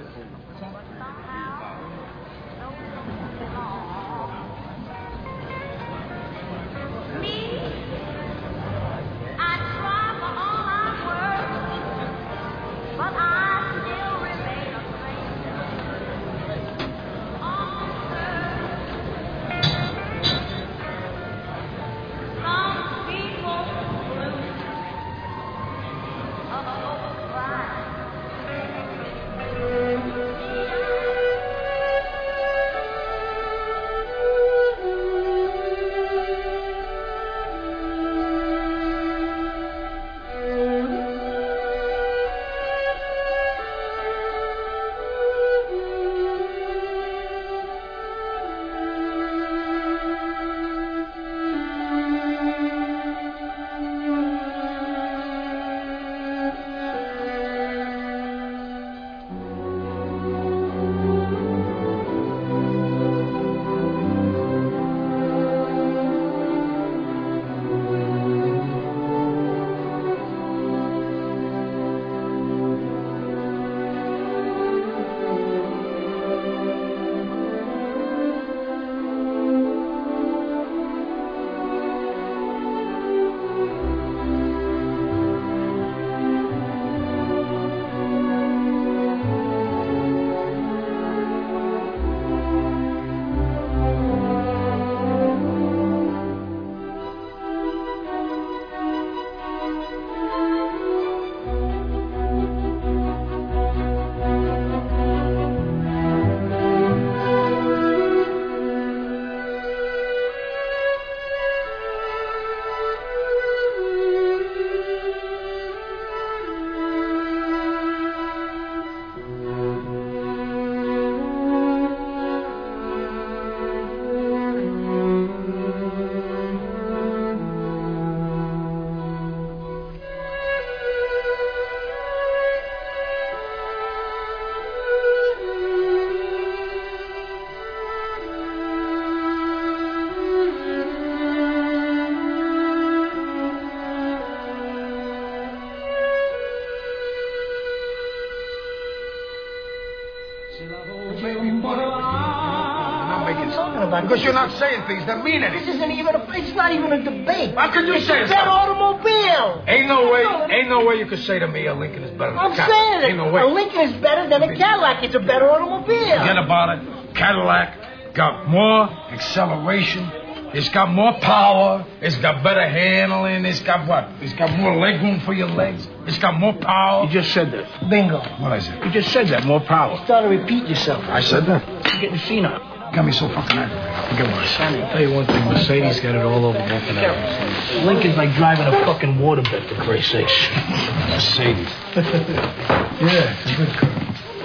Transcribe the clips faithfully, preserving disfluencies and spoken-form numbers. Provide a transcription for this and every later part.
Because you're not saying things that mean anything. This isn't even a, it's not even a debate. How can you it's say it's that? That automobile. Ain't no way, ain't no way you could say to me a Lincoln is better than I'm a Cadillac. saying it. Ain't no way. A Lincoln is better than a Cadillac. It's a better automobile. Forget about it. Cadillac got more acceleration. It's got more power. It's got better handling. It's got what? It's got more leg room for your legs. It's got more power. You just said that. Bingo. What I said? You just said that. More power. You started to repeat yourself. I said that? You're getting senile. Got me so fucking aggravated. Forget what I said. I'll tell you one thing. Mercedes got it all over both of them. Lincoln's like driving a fucking waterbed, for Christ's sakes. Mercedes. Yeah, it's a good car.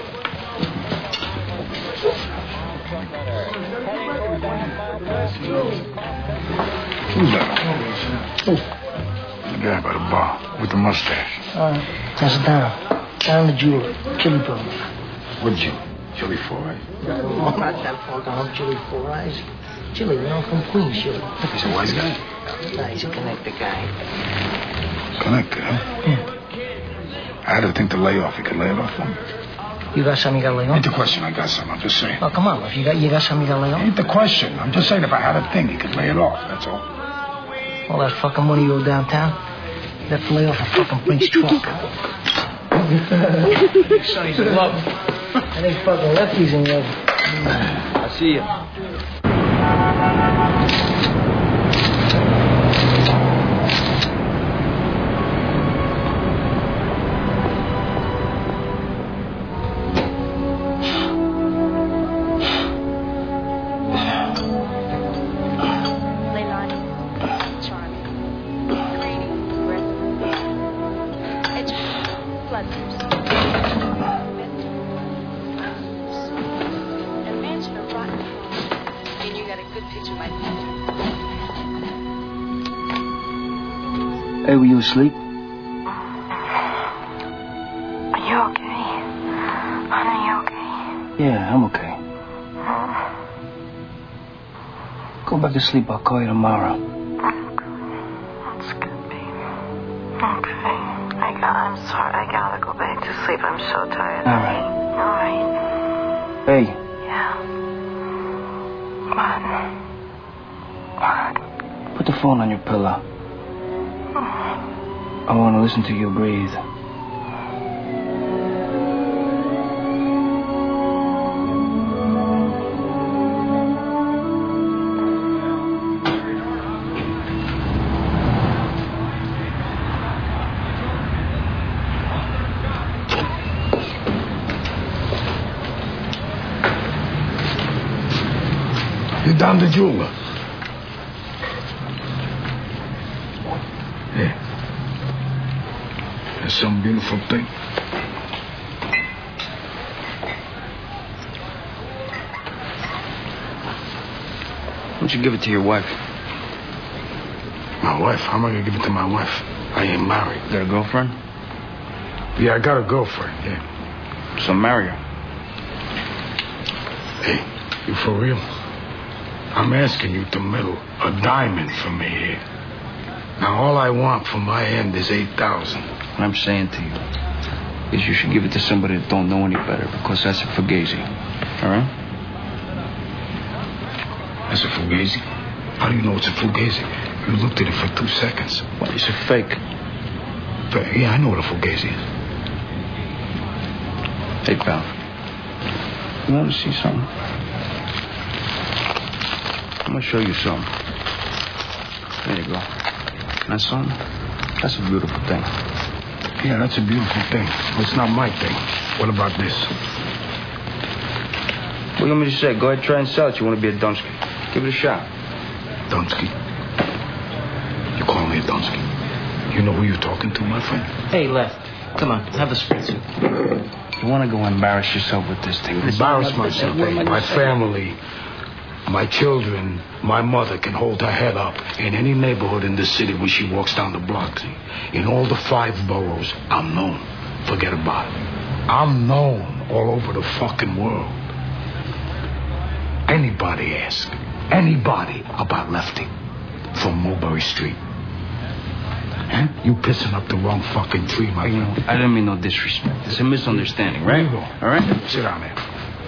Who's that? Oh. The guy by the bar with the mustache. All right. That's down. Down the jeweler. Chili problem. What Jew? Chili four eyes? No, not that fucking home chili four eyes. Chili, you know, from Queens, chili. He's a wise guy. Nah, he's a connected guy. Connected, huh? Yeah. I had to think to lay off. He could lay it off for me. You got something you got to lay off? Ain't the question. I got something. I'm just saying. Oh, come on. If you got, you got something you got to lay off? Ain't the question. I'm just saying if I had a thing, he could lay it off. That's all. All that fucking money you owe downtown, you have to lay off a fucking Brinks truck. Sonny's in love. I think fucking Lefty's in love. I'll see you. Hey, were you asleep? Are you okay? Honey, are you okay? Yeah, I'm okay. Go back to sleep. I'll call you tomorrow. That's good, baby. Okay. I got, I'm sorry. I gotta go back to sleep. I'm so tired. All right. All right. Hey. Yeah. What? What? Put the phone on your pillow. I want to listen to you breathe. You're down the jeweler. Here. There's some beautiful thing. Why don't you give it to your wife? My wife? How am I gonna give it to my wife? I ain't married. You got a girlfriend? Yeah, I got a girlfriend, yeah. So marry her. Hey, you for real? I'm asking you to meddle a diamond for me here. Now, all I want from my end is eight thousand. What I'm saying to you is you should give it to somebody that don't know any better, because that's a fugazi. All right? That's a fugazi? How do you know it's a fugazi? You looked at it for two seconds. Well, it's a fake. But, yeah, I know what a fugazi is. Hey, pal. You want to see something? I'm going to show you something. There you go. That's something? That's a beautiful thing. Yeah, that's a beautiful thing. But it's not my thing. What about this? What do you want me to say? Go ahead, try and sell it. You want to be a Dunsky. Give it a shot. Dunsky? You call me a Dunsky? You know who you're talking to, my friend? Hey, Left. Come on, have a spritzer. You want to go embarrass yourself with this thing? This Embarrass myself, what am I my gonna say? family, my children, my mother can hold her head up in any neighborhood in the city when she walks down the block. In all the five boroughs, I'm known. Forget about it. I'm known all over the fucking world. Anybody ask anybody about Lefty from Mulberry Street. Huh? You pissing up the wrong fucking tree, my You know, friend. I didn't mean no disrespect. It's a misunderstanding, right? There you go. All right? Sit down there.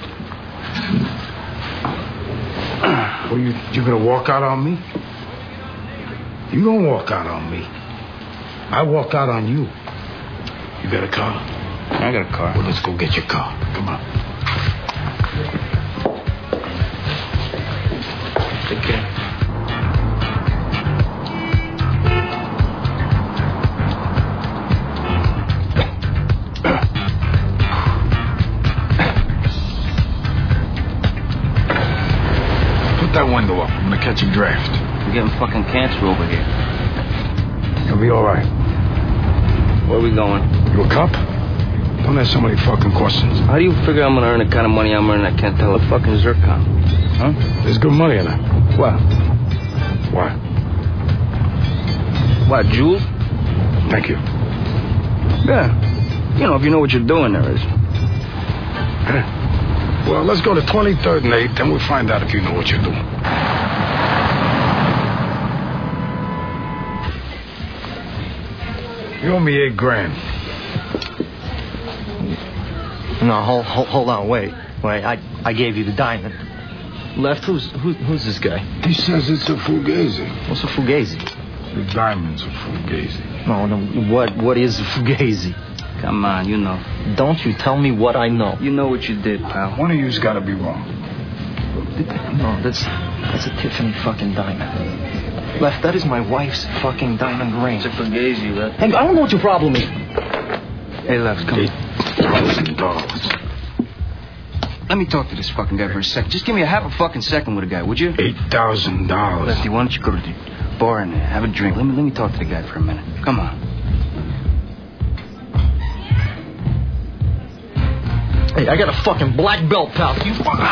Well, you you gonna walk out on me? You don't walk out on me. I walk out on you. You got a car? I got a car. Well, let's go get your car. Come on. Take care. Put that window up. I'm gonna catch a draft. We're getting fucking cancer over here. You'll be all right. Where are we going? You a cop? Don't ask so many fucking questions. How do you figure I'm gonna earn the kind of money I'm earning? I can't tell a fucking zircon. Huh? There's good money in it. What? Why? What, jewels? Thank you. Yeah. You know, if you know what you're doing, there is. Huh? Well, let's go to twenty-third and eighth, then we'll find out if you know what you're doing. You owe me eight grand. No, hold, hold, hold on, wait, wait. I, I gave you the diamond. Left, who's, who, who's this guy? He says it's a fugazi. What's a fugazi? The diamond's a fugazi. No, no. What, what is a fugazi? Come on, you know. Don't you tell me what I know. You know what you did, pal. One of you's got to be wrong. No, that's that's a Tiffany fucking diamond. Left, that is my wife's fucking diamond ring. It's a fugazi, Left. Hey, I don't know what your problem is. Hey, Left, come Eight on. thousand dollars. Let me talk to this fucking guy for a second. Just give me a half a fucking second with a guy, would you? Eight thousand dollars. Lefty, why don't you go to the bar and have a drink? Let me let me talk to the guy for a minute. Come on. Hey, I got a fucking black belt, pal. You fucking...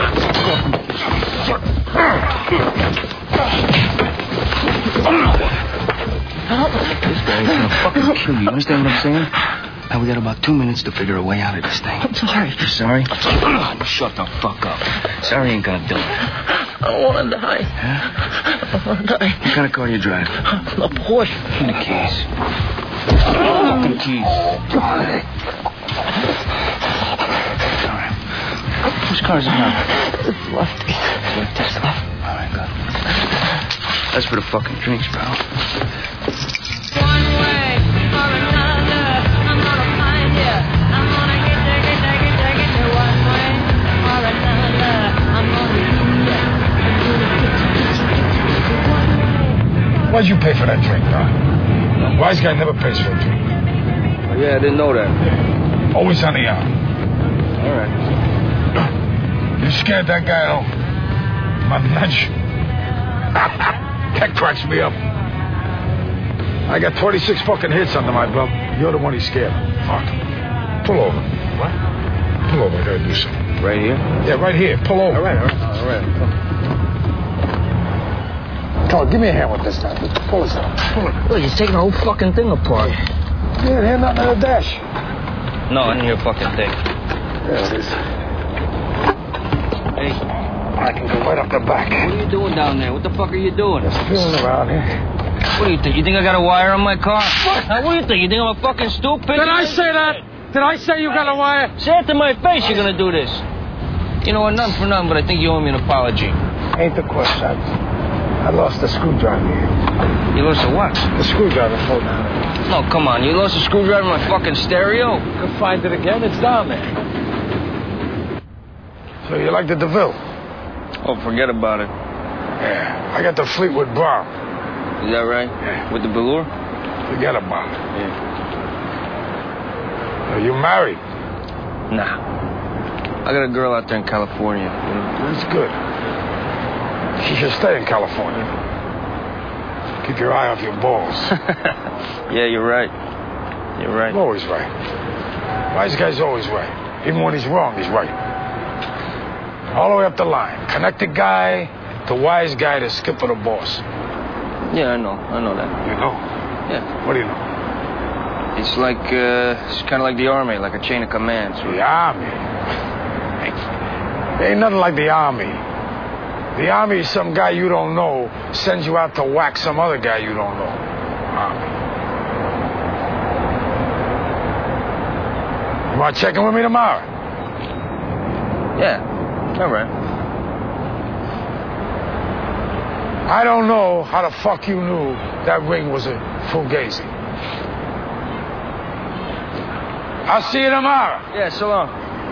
This guy's gonna fucking kill you. You understand what I'm saying? Now we got about two minutes to figure a way out of this thing. I'm sorry. You sorry? Oh, shut the fuck up. Sorry ain't gonna do it. I don't want to die. Huh? I don't want to die. What kind of car you drive? A Porsche. Give me the keys. Fucking keys. All right. car is it now? It's left. Left. It's left. All right, good. That's for the fucking drinks, pal. One way or another, I'm gonna find you. I'm gonna get you, get you, get you, get you. One way or another, I'm gonna get you. I'm gonna get you, get you, get you, get you. One way. Why'd you pay for that drink, huh? Wise guy never pays for a drink. Oh, yeah, I didn't know that. Always on the arm. All right. You scared that guy, though? My nudge. That cracks me up. I got twenty-six fucking hits under my belt. You're the one he scared. Fuck. Pull over. What? Pull over. I gotta do something. Right here? Yeah, right here. Pull over. All right, all right. All right. Come on, give me a hand with this now. Pull this out. Pull it. Look, he's taking the whole fucking thing apart. You didn't hear nothing in the dash. No, I didn't hear a fucking thing. There it is. Hey, I can go right up the back. what are you doing down there? What the fuck are you doing? Just feeling around here. What do you think? You think I got a wire on my car? What? Now, what do you think? You think I'm a fucking stupid? Did I say that? Did I say you got a wire? Say it to my face you're gonna do this. You know what? Nothing for nothing, but I think you owe me an apology. Ain't the question. I lost the screwdriver here. You lost a what? The screwdriver fell down. No, come on. You lost a screwdriver in my fucking stereo? You can find it again. It's down there. So you like the DeVille? Oh, forget about it. Yeah. I got the Fleetwood Brown. Is that right? Yeah. With the velour? Forget about it. Yeah. Are you married? Nah. I got a girl out there in California. You know? That's good. She should stay in California. Keep your eye off your balls. Yeah, you're right. You're right. I'm always right. Wise guy's always right. Even when he's wrong, he's right. All the way up the line. Connected guy to wise guy to skipper the boss. Yeah, I know. I know that. You know? Yeah. What do you know? It's like, uh, it's kind of like the Army, like a chain of command. So. The Army. Ain't, ain't nothing like the Army. The Army is some guy you don't know sends you out to whack some other guy you don't know. Army. You want to check in with me tomorrow? Yeah. All right. I don't know how the fuck you knew that ring was a Fugazi. I'll see you tomorrow. Yeah, so long.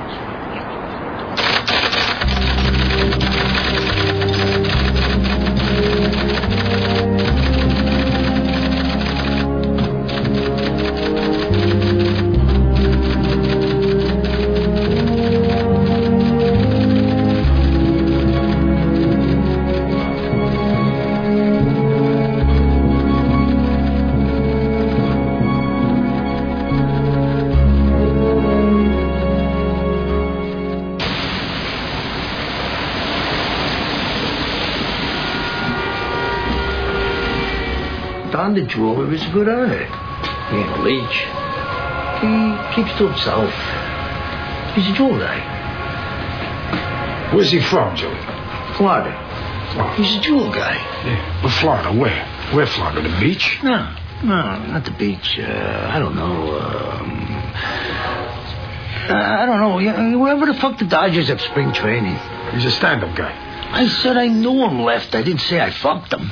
Don the jeweler is a good earner. He ain't a leech. He keeps to himself. He's a jewel guy. Where's he from, Joey? Florida. Florida. He's a jewel guy. Yeah. But Florida, where? Where Florida? The beach? No, no, not the beach. Uh, I don't know. Um, uh, I don't know. Yeah, wherever the fuck the Dodgers have spring training. He's a stand-up guy. I said I knew him left. I didn't say I fucked him.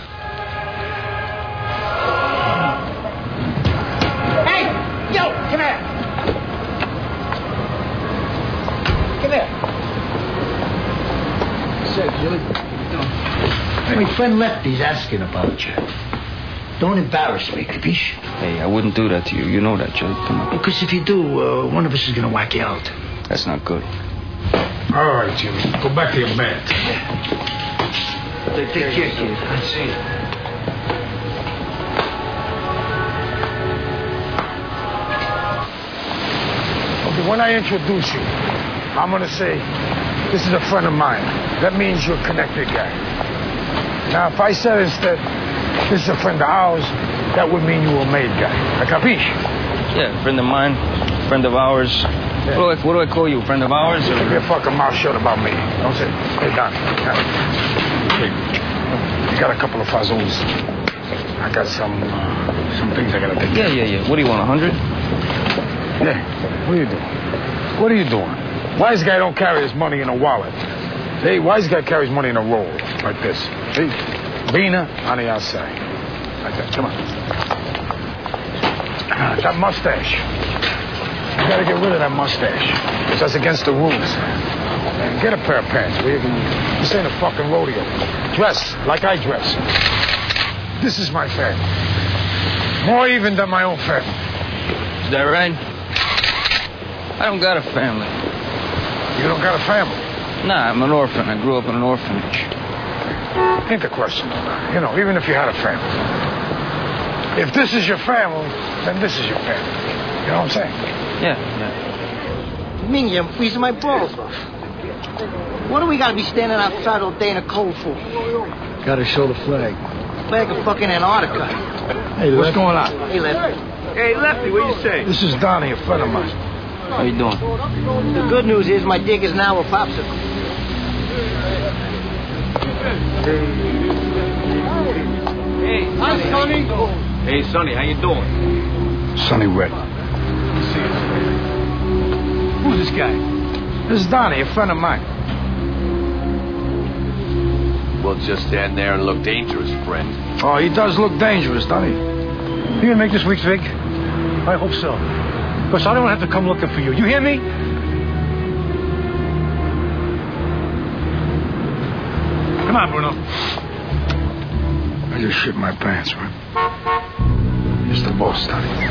Hey! Yo, come here. Come here. Say, Julie. My friend Lefty's asking about you. Don't embarrass me, capiche? Hey, I wouldn't do that to you. You know that, Joey. Come on. Because if you do, uh, one of us is gonna whack you out. That's not good. All right, Jimmy. Go back to your bed. Take care, kid. I see you. Okay, when I introduce you, I'm going to say, this is a friend of mine. That means you're a connected guy. Now, if I said instead, this is a friend of ours, that would mean you were a made guy. A capiche? Yeah, friend of mine, friend of ours. Yeah. What, do I, what do I call you? Friend of ours? Or... Keep your fucking mouth shut about me. Don't say, hey, Don. Hey, you got a couple of fazos. I got some, uh, some things I got to take. Yeah, yeah, yeah. What do you want, a hundred? Yeah. What are you doing? What are you doing? Wise guy don't carry his money in a wallet. See, wise guy carries money in a roll, like this. See? Vina on the outside. Like that. Come on. Ah, that mustache. You gotta get rid of that mustache. Because that's against the rules. Man, get a pair of pants. Where you can, this ain't a fucking rodeo. Dress like I dress. This is my family. More even than my own family. Is that right? I don't got a family. You don't got a family? Nah, I'm an orphan. I grew up in an orphanage. Ain't the question. You know, even if you had a family. If this is your family, then this is your family. You know what I'm saying? Yeah, yeah. Mingy, I'm freezing my balls off. What do we gotta be standing outside all day in the cold for? Gotta show the flag. Flag of fucking Antarctica. Hey, what's going on? Hey, Lefty. Hey, Lefty, what you say? This is Donnie, a friend of mine. How you doing? The good news is my dick is now a popsicle. Hey, Hi, Sonny. Hey, Sonny, how you doing? Sonny Red. Who's this guy? This is Donnie, a friend of mine. Well, just stand there and look dangerous, friend. Oh, he does look dangerous, doesn't he? You gonna make this week's vig? I hope so. Because I don't have to come looking for you. You hear me? Come on, Bruno. I just shit my pants, man. It's the boss, Donnie.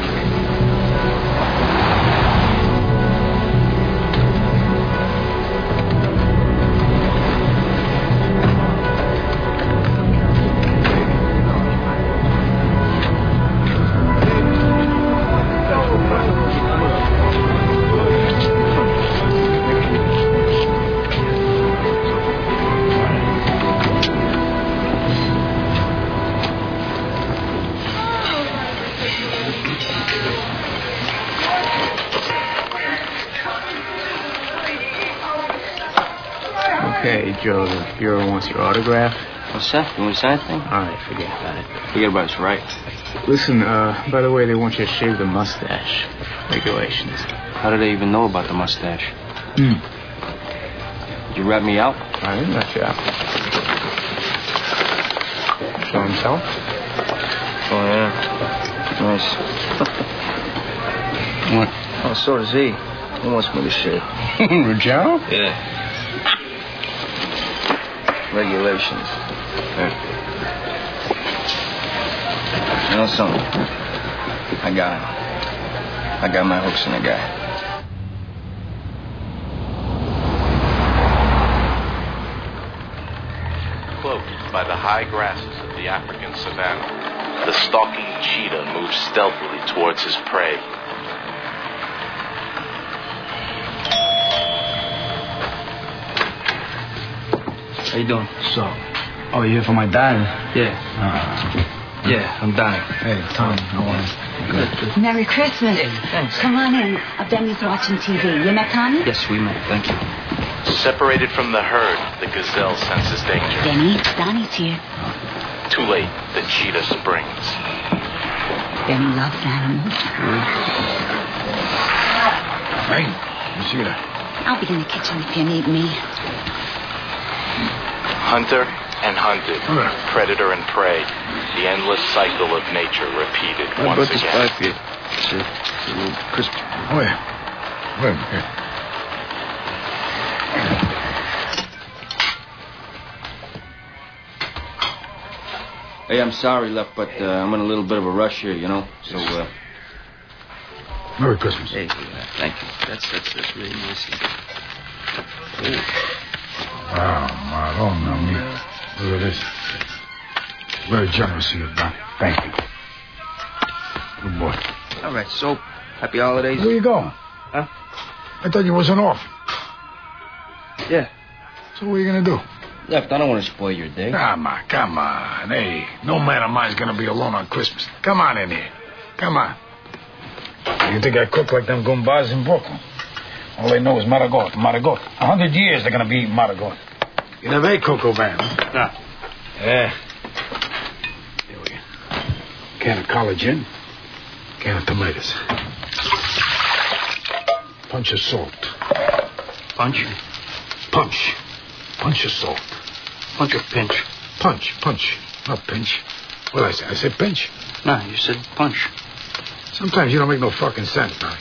Okay, Joe, the Bureau wants your autograph. What's that? You want to sign anything? All right, forget about it. Forget about his right. Listen, uh, by the way, they want you to shave the mustache. Regulations. How do they even know about the mustache? Hmm. Did you rat me out? I didn't let you out. Show himself? Oh, yeah. Nice. What? Oh, so does he. He wants me to shave. Ruggiero? Yeah. Regulations. Yeah. You know something? I got him. I got my hooks in the guy. Cloaked by the high grasses of the African savanna, the stalking cheetah moves stealthily towards his prey. How you doing? So, oh, you here for my dad? Yeah. Uh, Yeah, I'm Donnie. hey, Tom, how are you? Good. Merry Christmas. Thanks. Come on in. Uh, Benny's watching T V. You met Tommy? Yes, we met. Thank you. Separated from the herd, the gazelle senses danger. Benny, Donnie's here. Too late, the cheetah springs. Benny loves animals. Hey, you see that? I'll be in the kitchen if you need me. Hunter and hunted, Okay. predator and prey, the endless cycle of nature repeated I once brought this again. pie for you. It's a, it's a little Christmas. Oh, yeah. Wait a minute. Hey, I'm sorry, Left, but uh, I'm in a little bit of a rush here, you know. So, uh... Merry Christmas. Hey, uh, thank you. That's, that's, that's really nice. Oh, Madonna mia. Look at this. Very generous of you, Don. Thank you. Good boy. All right, so, happy holidays. Where you going? Huh? I thought you wasn't off. Yeah. So what are you going to do? Left, I don't want to spoil your day. Come on, come on. Hey, no man of mine's going to be alone on Christmas. Come on in here. Come on. You think I cook like them gumbas in Brooklyn? All they know is Maragot, Maragot. A hundred years they're going to be eating Maragot. You never ate cocoa van, huh? No. Yeah. Here we go. Can of collard gin. Can of tomatoes. Punch of salt. Punch? Punch. Punch is soft. Punch or pinch? Punch, punch. Not pinch. What did I say? I said pinch. No, you said punch. Sometimes you don't make no fucking sense, Donnie.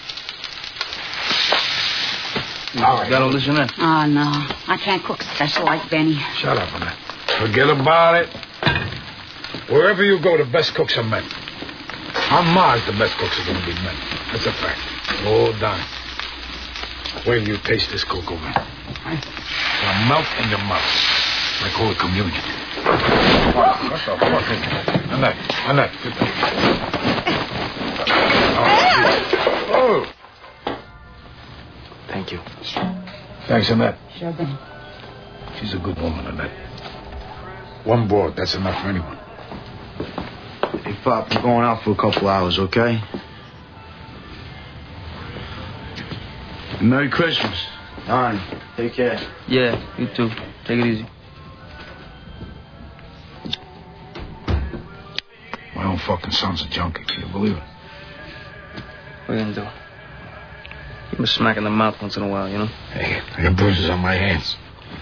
All right. Got all this in there? Oh, no. I can't cook special like Benny. Shut up, Annette. Forget about it. Wherever you go, the best cooks are men. On Mars, the best cooks are going to be men. That's a fact. Oh, Donnie. Wait till you taste this cocoa, man. It'll melt in your mouth. Like Holy Communion. What the fuck is that? Annette, Annette. Get that. Oh. Thank you. Thanks, Annette. Sure, Benny. She's a good woman, Annette. One board, that's enough for anyone. Hey, Pop, we're going out for a couple hours, okay? Merry Christmas. Donnie, take care. Yeah, you too. Take it easy. My own fucking son's a junkie. Can you believe it? What are you gonna do? Give him a smack in the mouth once in a while, you know? Hey, I got bruises on my hands.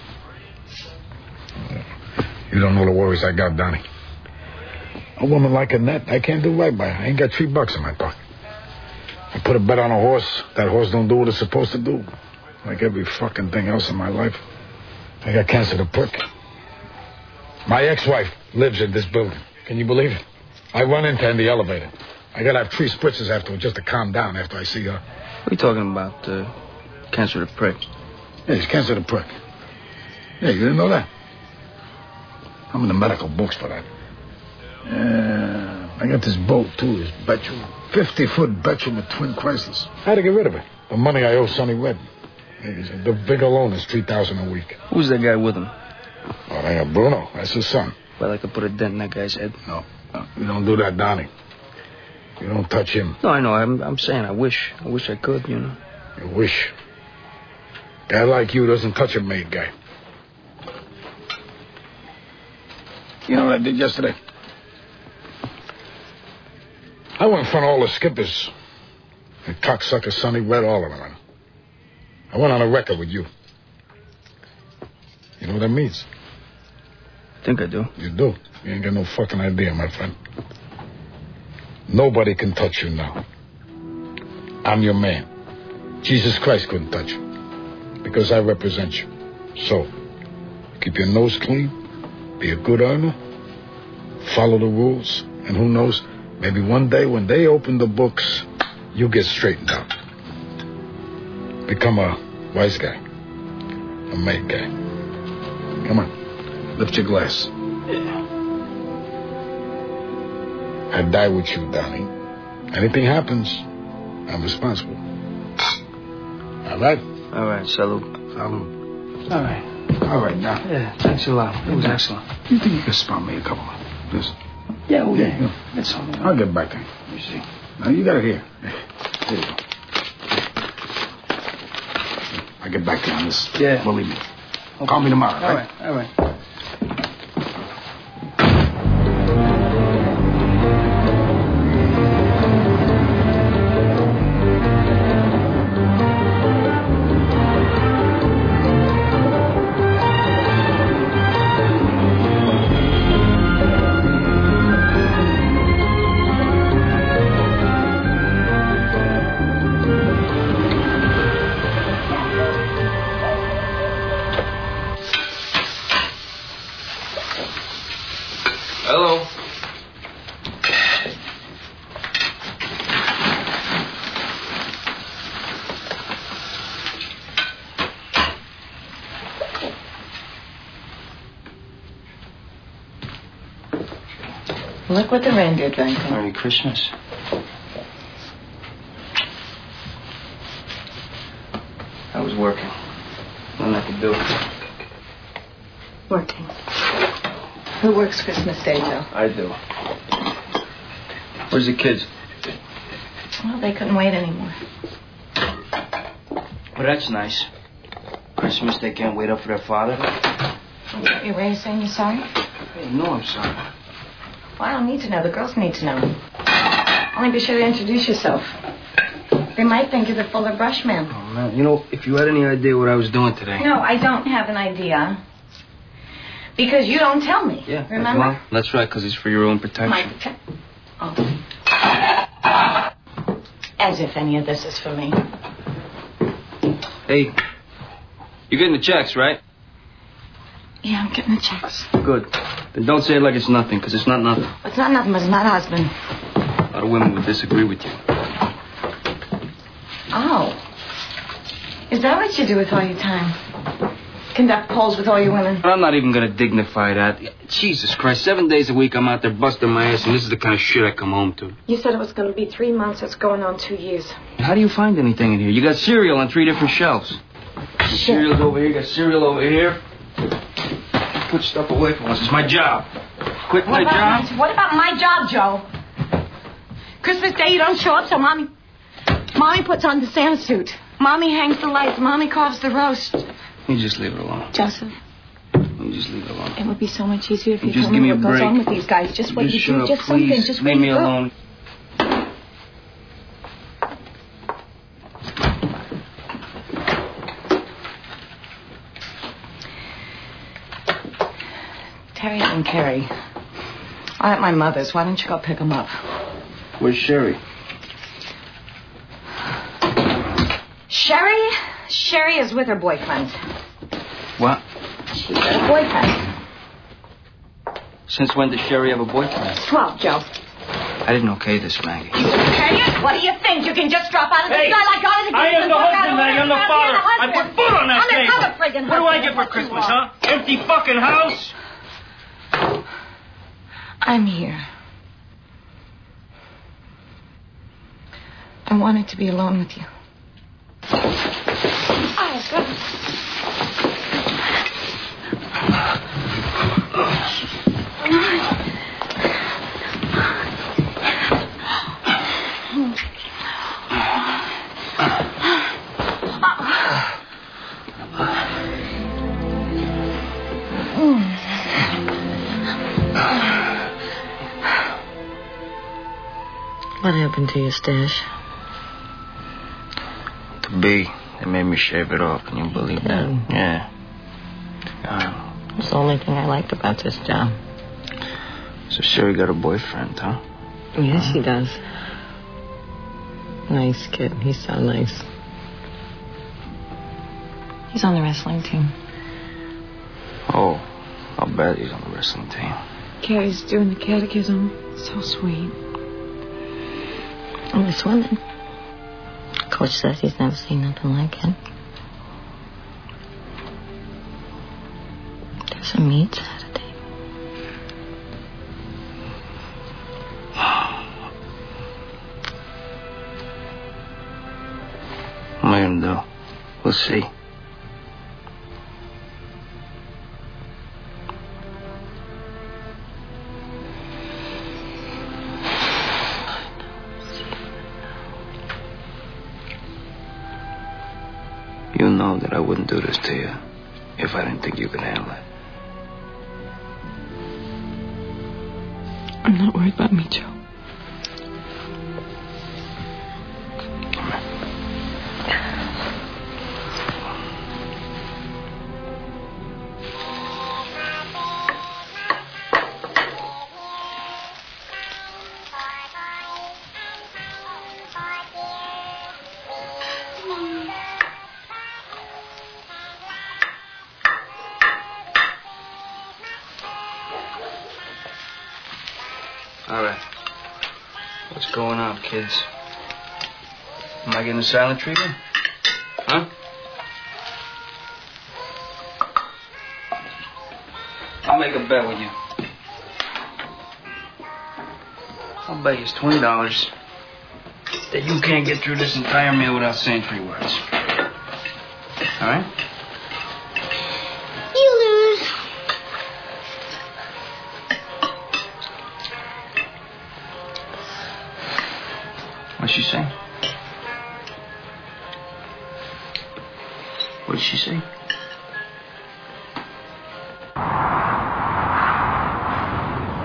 You don't know the worries I got, Donnie. A woman like Annette, I can't do right by her. I ain't got three bucks in my pocket. I put a bet on a horse. That horse don't do what it's supposed to do. Like every fucking thing else in my life. I got cancer of the prick. My ex-wife lives in this building. Can you believe it? I run into her in the elevator. I gotta have three spritzes afterwards just to calm down after I see her. What are you talking about? Uh, cancer of the prick? Yeah, it's cancer of the prick. Yeah, you didn't know that? I'm in the medical books for that. Yeah, I got this boat, too, this Betchel. fifty-foot Betchel with twin Chryslers. I had to get rid of it. The money I owe Sonny Red. The big alone is three thousand dollars a week. Who's that guy with him? Oh, I got Bruno. That's his son. Well, I could put a dent in that guy's head. No, no, you don't do that, Donnie. You don't touch him. No, I know. I'm, I'm saying I wish. I wish I could, you know. You wish. Guy like you doesn't touch a made guy. You know what I did yesterday? I went in front of all the skippers. The cocksucker, Sonny Red, all of them. I went on a record with you. You know what that means? I think I do. You do? You ain't got no fucking idea, my friend. Nobody can touch you now. I'm your man. Jesus Christ couldn't touch you. Because I represent you. So, keep your nose clean. Be a good earner. Follow the rules. And who knows, maybe one day when they open the books, you get straightened out. Become a wise guy. A made guy. Come on. Lift your glass. Yeah. I die with you, Donnie. Anything happens, I'm responsible. All right? All right, salute. Salute. All right. All right, now. Yeah, thanks a lot. It was excellent. You think you can spot me a couple of this? Yeah, well, Yeah, yeah. That's all. I'll get back to you. You see. Now, you got it here. There you go. I'll get back to you on this. Yeah. Believe me. Okay. Call me tomorrow, All right? right, all right. Hello. Look what the reindeer drank. Merry Christmas. I was working. Nothing I could do. Working. Who works Christmas Day, Joe? I do. Where's the kids? Well, they couldn't wait anymore. Well, that's nice. Christmas, they can't wait up for their father. You way of saying you're sorry? Hey, no, I'm sorry. Well, I don't need to know. The girls need to know. Only be sure to introduce yourself. They might think you're the Fuller Brush man. Oh, man. You know, if you had any idea what I was doing today. No, I don't have an idea. Because you don't tell me. Yeah. Remember? Well, that's right, because it's for your own protection. My prote- Oh. As if any of this is for me. Hey, you're getting the checks, right? Yeah, I'm getting the checks. Good. Then don't say it like it's nothing, because it's not nothing. It's not nothing, but it's not husband. A lot of women would disagree with you. Oh. Is that what you do with all your time? Conduct polls with all your women? I'm not even going to dignify that. Jesus Christ, seven days a week I'm out there busting my ass, and this is the kind of shit I come home to. You said it was going to be three months. It's going on two years. How do you find anything in here? You got cereal on three different shelves. Shit. Cereal's over here, you got cereal over here. Put stuff away from us. It's my job. Quit my What about, job. my, what about my job, Joe? Christmas Day, you don't show up, so Mommy... Mommy puts on the Santa suit. Mommy hangs the lights. Mommy carves the roast. You just leave it alone. Joseph. You just leave it alone. It would be so much easier if you Just told give me me a what goes break. on with these guys. Just what Just you shut do. up, Just please. something. Just leave where me you go. alone. Terry and Carrie. I'm at my mother's. Why don't you go pick them up? Where's Sherry? Sherry? Sherry is with her boyfriend. What? She's got a boyfriend. Since when does Sherry have a boyfriend? Twelve, Joe. I didn't okay this, Maggie. Terry, what do you think? You can just drop out of the Hey, sky like God is a I am the husband, Maggie. I'm the father. I put food on that table. Another friggin' What do I husband. get for Christmas, huh? Empty fucking house? I'm here. I wanted to be alone with you. Oh, God. What happened to your stash? To be. They made me shave it off. Can you believe that? Mm. Yeah. Uh, It's the only thing I liked about this job. so Sherry got a boyfriend, huh? Yes, she does. Nice kid. He's so nice. He's on the wrestling team. Oh, I'll bet he's on the wrestling team. Carrie's doing the catechism. So sweet. And we're swimming. Coach says he's never seen nothing like it. There's a meet Saturday. What am I gonna do? We'll see. You know that I wouldn't do this to you if I didn't think you could handle it. I'm not worried about me, Joe. All right. What's going on, kids? Am I getting a silent treatment? Huh? I'll make a bet with you. I'll bet you it's twenty dollars that you can't get through this entire meal without saying three words. All right? You lose. What'd she say? What did she say?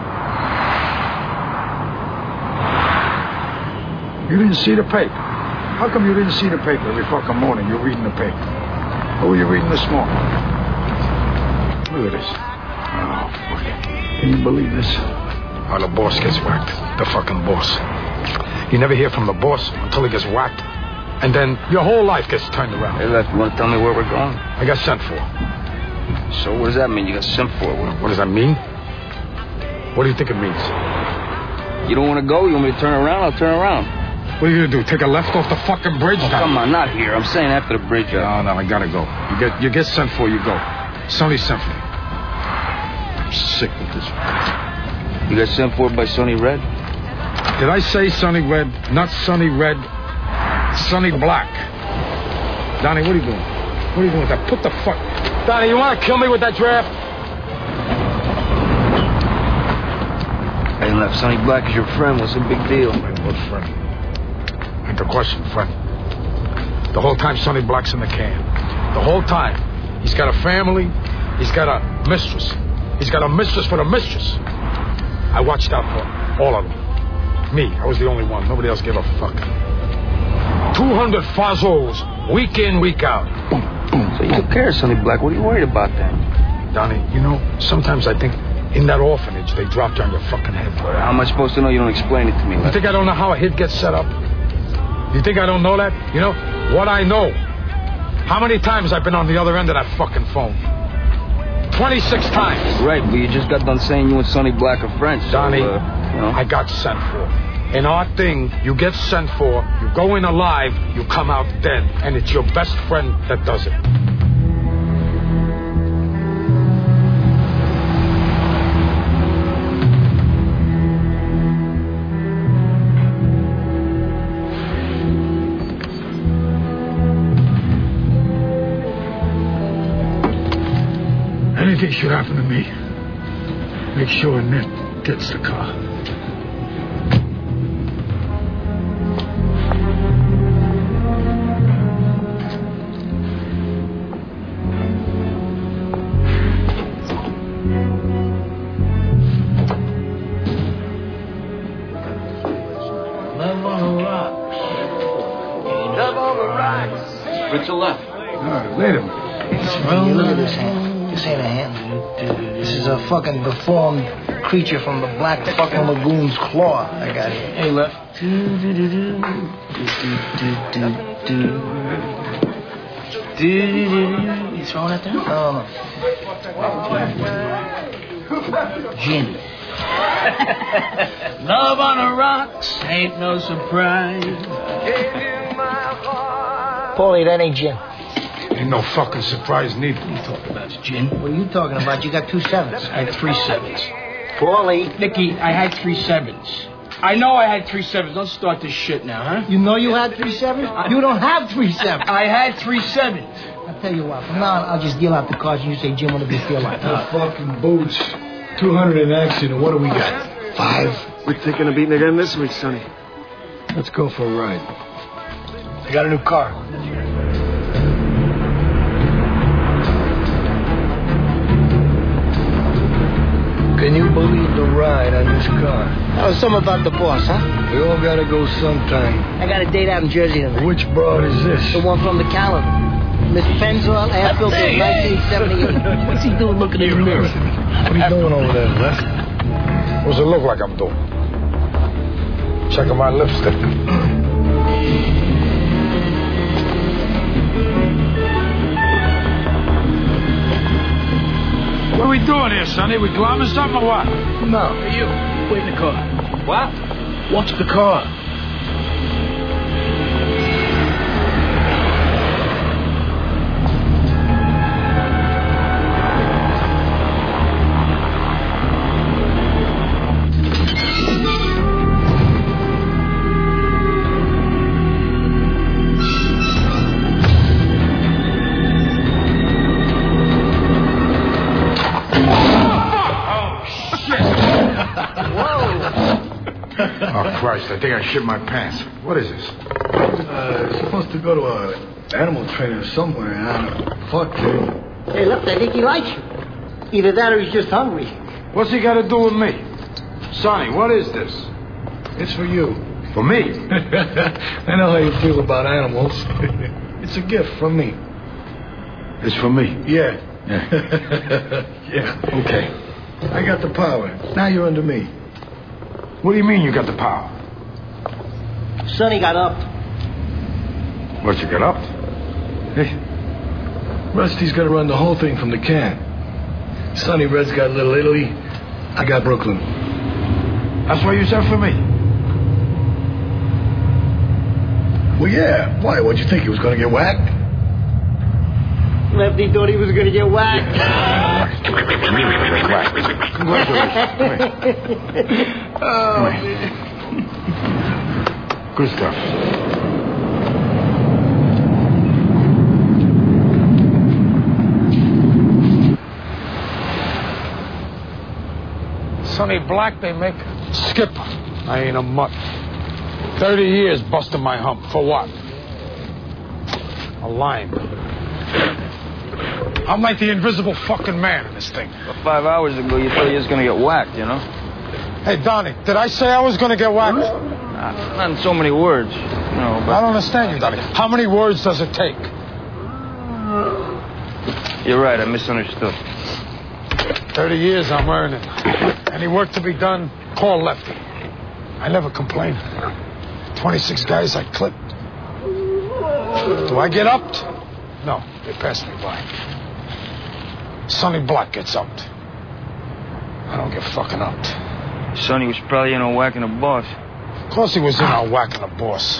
You didn't see the paper. How come you didn't see the paper every fucking morning? You're reading the paper. What were you reading this morning? Look at this. Oh, fuck. Can you believe this? How the boss gets whacked. The fucking boss. You never hear from the boss until he gets whacked. And then your whole life gets turned around. Hey, look, you want to tell me where we're going? I got sent for. So what does that mean? You got sent for? What, what does that mean? What do you think it means? You don't want to go? You want me to turn around? I'll turn around. What are you gonna do? Take a left off the fucking bridge? Oh, come on, not here. I'm saying after the bridge. No, no, I gotta go. You get, you get sent for, you go. Sonny sent for me. I'm sick with this. You got sent for by Sonny Red? Did I say Sonny Red? Not Sonny Red. Sonny Black. Donnie, what are you doing? What are you doing with that? Put the fuck... Donnie, you want to kill me with that draft? Hey, left. Sonny Black is your friend. What's the big deal? What friend? Ain't the question, friend. The whole time Sonny Black's in the can. The whole time. He's got a family. He's got a mistress. He's got a mistress for a mistress. I watched out for all of them. Me, I was the only one. Nobody else gave a fuck. two hundred fuzzles, week in, week out. Boom, boom. So you don't care, Sonny Black. What are you worried about then? Donnie, you know, sometimes I think in that orphanage they dropped on your fucking head. How am I supposed to know? You don't explain it to me. You think I don't know how a hit gets set up? You think I don't know that? You know, what I know. How many times I've been on the other end of that fucking phone? twenty-six times. Right, but you just got done saying you and Sonny Black are friends. So, Donnie, uh, you know. I got sent for. In our thing, you get sent for, you go in alive, you come out dead. And it's your best friend that does it. Anything should happen to me, make sure Ned gets the car. Love on the rocks. Love on the rocks. What's the left? No, wait a minute. Hey, look at this hand. This ain't a hand. This is a fucking deformed creature from the Black fucking Lagoon's claw I got here. Hey, left. You throwing it down? No, no. Gin. Love on the rocks ain't no surprise. Paulie, that ain't gin. Ain't no fucking surprise neither. What are you talking about? It's gin. What are you talking about? You got two sevens. I had three sevens. Paulie. Nicky, I had three sevens. I know I had three sevens. Don't start this shit now, huh? You know you had three sevens? You don't have three sevens. I had three sevens. I'll tell you what. From now on, I'll just deal out the cards and you say, Jim, what do you feel like? The fucking boots. two hundred in accident. What do we got? Five? We're thinking of beating again this week, Sonny. Let's go for a ride. I got a new car. Can you believe the ride on this car? That was something about the boss, huh? We all gotta go sometime. I got a date out in Jersey tonight. Which broad is this? The one from the calendar. Miss Pennzoil, air filter, Hey, hey. nineteen seventy-eight. What's he doing looking in the mirror? What are you doing over there, left? What's it look like I'm doing? Checking my lipstick. What are we doing here, Sonny? We climbing something or what? No, you. Wait in the car. What? Watch the car. Oh, Christ, I think I shit my pants. What is this? Uh, supposed to go to a animal trainer somewhere. I don't know. Fuck, dude. Hey, look, I think he likes you. Either that or he's just hungry. What's he got to do with me? Sonny, what is this? It's for you. For me? I know how you feel about animals. It's a gift from me. It's for me? Yeah. Yeah. Yeah, okay. I got the power. Now you're under me. What do you mean you got the power? Sonny got up. What, you got up? Hey, Rusty's gonna run the whole thing from the can. Sonny Red's got Little Italy. I got Brooklyn. That's why you sent for me? Well, yeah. Why? What'd you think? He was gonna get whacked? Lefty thought he was going to get whacked. Oh, man. Good stuff. Sonny Black, they make skipper. I ain't a mutt. Thirty years busting my hump. For what? A line. I'm like the invisible fucking man in this thing. About five hours ago, you thought you was gonna get whacked, you know? Hey, Donnie, did I say I was gonna get whacked? Nah, not in so many words, you know, but... I don't understand you, Donnie. How many words does it take? You're right, I misunderstood. Thirty years I'm earning. Any work to be done, call Lefty. I never complain. Twenty-six guys I clipped. Do I get upped? No, they pass me by. Sonny Black gets upped. I don't get fucking upped. Sonny was probably in on whacking the boss. Of course he was in on whacking the boss.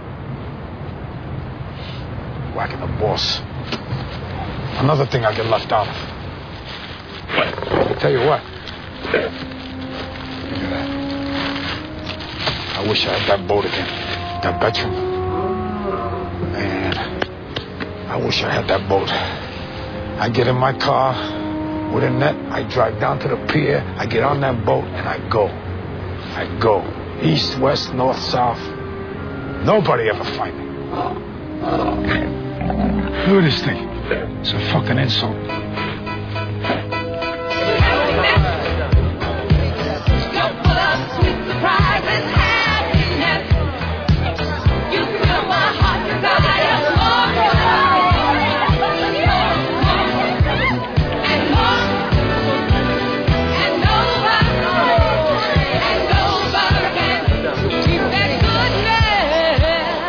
Whacking the boss. Another thing I get left out of. I tell you what. Look at that. I wish I had that boat again. That Bertram. Man, I wish I had that boat. I get in my car with a net. I drive down to the pier. I get on that boat and I go. I go. East, west, north, south. Nobody ever find me. Look at this thing. It's a fucking insult.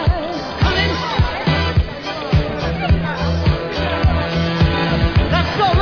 Let's go.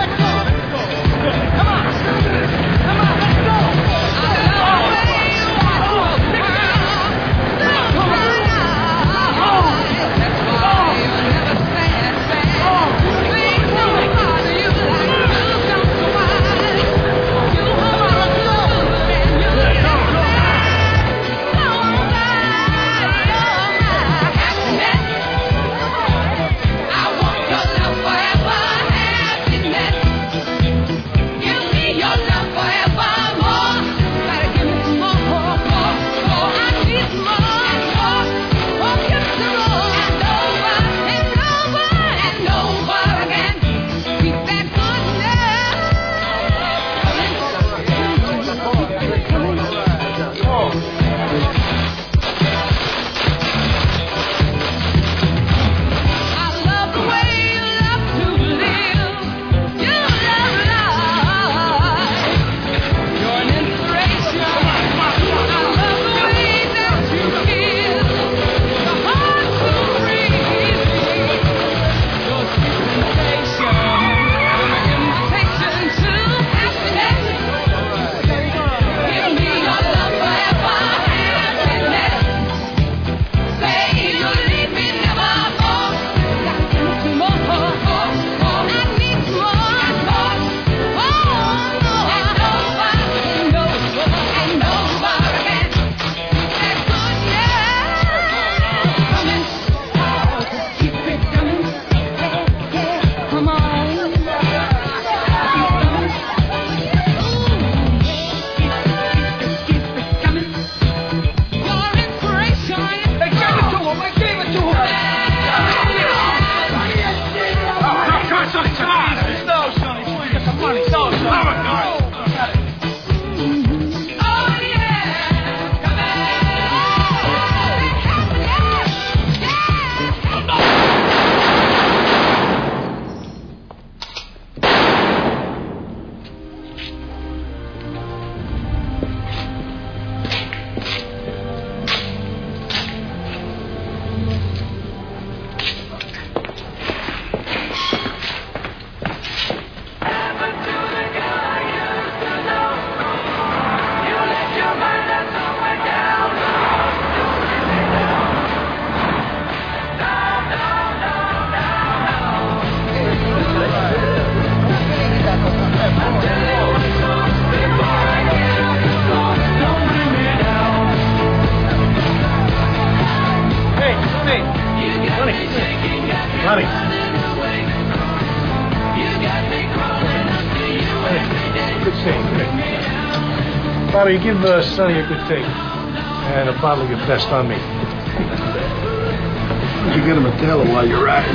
Bobby, give uh, Sonny a good take. And a bottle of your best on me. Why don't you get him a tailor while you're at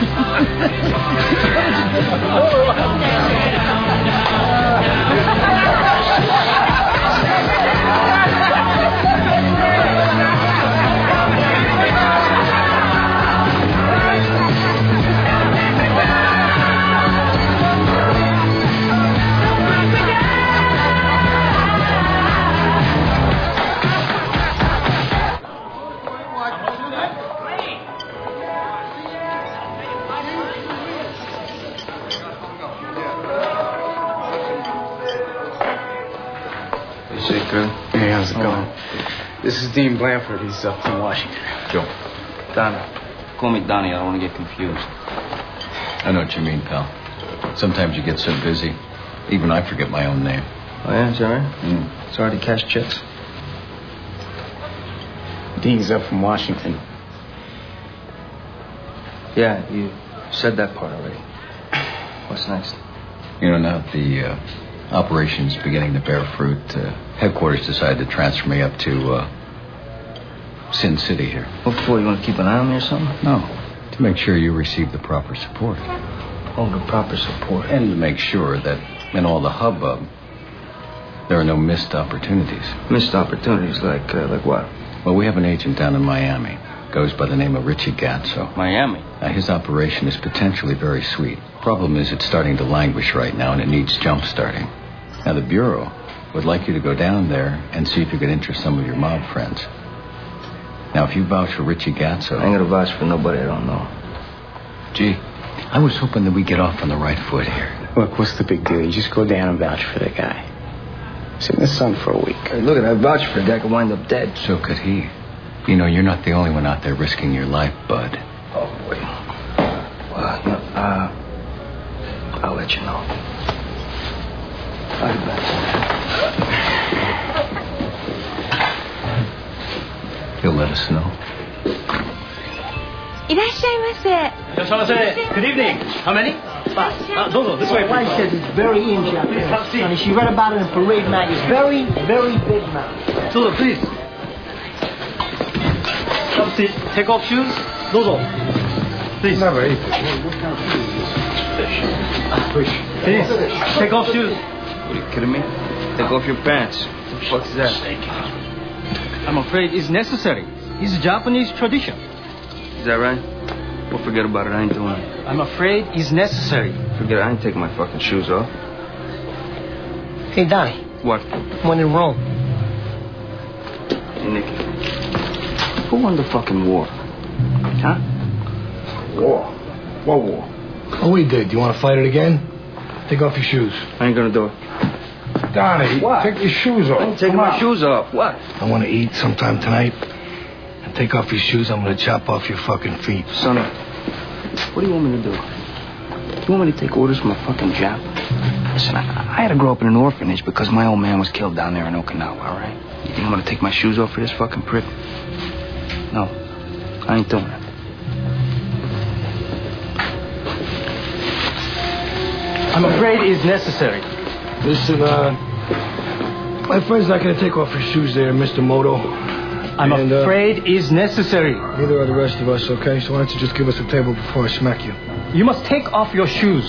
Hey, how's it going? This is Dean Blanford. He's up from Washington. Joe. Donnie. Call me Donnie. I don't want to get confused. I know what you mean, pal. Sometimes you get so busy, even I forget my own name. Oh, yeah? Is that right? Mm. It's hard to cash checks. Dean's up from Washington. Yeah, you said that part already. What's next? You know, now that the uh, operation's beginning to bear fruit, uh, headquarters decided to transfer me up to uh, Sin City here. What for? You want to keep an eye on me or something? No, to make sure you receive the proper support. Oh, the proper support. And to make sure that in all the hubbub, there are no missed opportunities. Missed opportunities like uh, like what? Well, we have an agent down in Miami. Goes by the name of Richie Gatso. Miami? Now, his operation is potentially very sweet. Problem is, it's starting to languish right now, and it needs jump-starting. Now, the Bureau would like you to go down there and see if you could interest some of your mob friends. Now, if you vouch for Richie Gatso... I ain't gonna vouch for nobody I don't know. Gee, I was hoping that we get off on the right foot here. Look, what's the big deal? You just go down and vouch for the guy. Sit in the sun for a week. Hey, look at that. Vouch for the guy could wind up dead. So could he. You know, you're not the only one out there risking your life, bud. Oh, boy. Well, you know, uh... I'll let you know. I'll get back to He'll let us know. いらっしゃいませ。 Good evening. How many? Five. Uh, no, no, this way. My wife says it's very in Japanese. Honey, she read about it in Parade magazine. Very, very big mouth. So, please. Come sit. Take off shoes. Dozo. Please. Never eat. Please. Take off shoes. What, are you kidding me? Take off your pants. What the fuck is that? I'm afraid it's necessary. It's a Japanese tradition. Is that right? Well, forget about it. I ain't doing it. I'm afraid it's necessary. Forget it. I ain't taking my fucking shoes off. Hey, Donnie. What? When in Rome. Hey, Nicky. Who won the fucking war? Huh? War? What war? Oh, we did. You want to fight it again? Take off your shoes. I ain't gonna do it. Donnie, What? take your shoes off. I ain't taking Come my on. shoes off. What? I want to eat sometime tonight. And take off your shoes. I'm going to chop off your fucking feet. Sonny, what do you want me to do? You want me to take orders from a fucking Jap? Listen, I, I had to grow up in an orphanage because my old man was killed down there in Okinawa, all right? You think I'm going to take my shoes off for this fucking prick? No, I ain't doing it. I'm afraid it's necessary. Listen, uh... my friend's not going to take off your shoes there, Mister Moto. I'm and, uh, afraid it's necessary. Neither are the rest of us, okay? So why don't you just give us a table before I smack you? You must take off your shoes.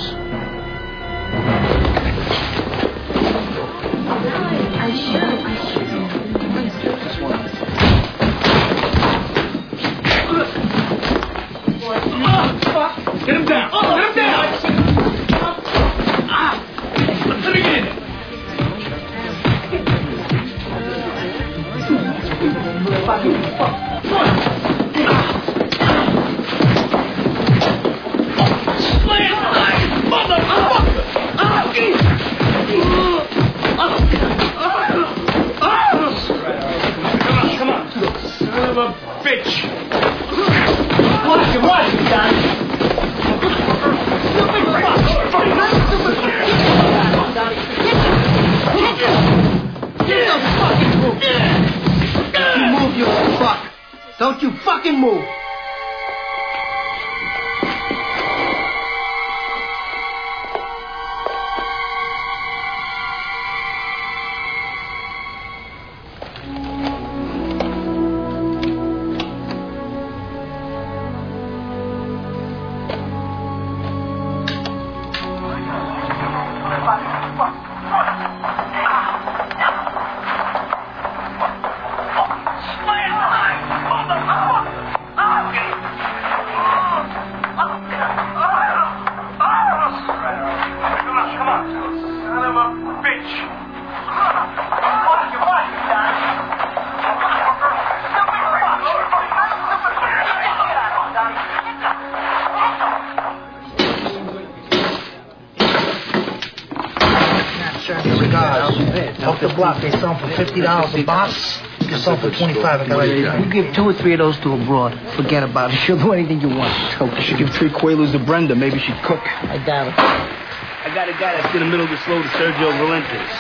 Get him down! Get him down! Let me get in there. Come on, son of a bitch! Watch him, watch him, Donnie! You move, you little fuck. Don't you fucking move. cigars. Off the block, they sell them for fifty dollars a box. You can sell them for twenty-five. I got it. You give two or three of those to a broad. Forget about it. She'll do anything you want. You should give three Quaaludes to Brenda. Maybe she'd cook. I doubt it. I got a guy that's in the middle of the slow to Sergio Valentes.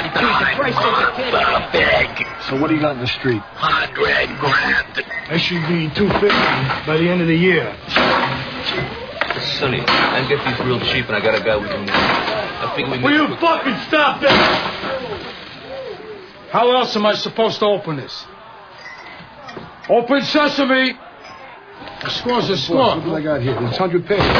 So what do you got in the street? Hundred grand. That should be two fifty by the end of the year. Sonny, I can get these real cheap, and I got a guy we can use. I think we can. Will you fucking stop that? How else am I supposed to open this? Open sesame. The score's a score. What do I got here? It's one hundred pages.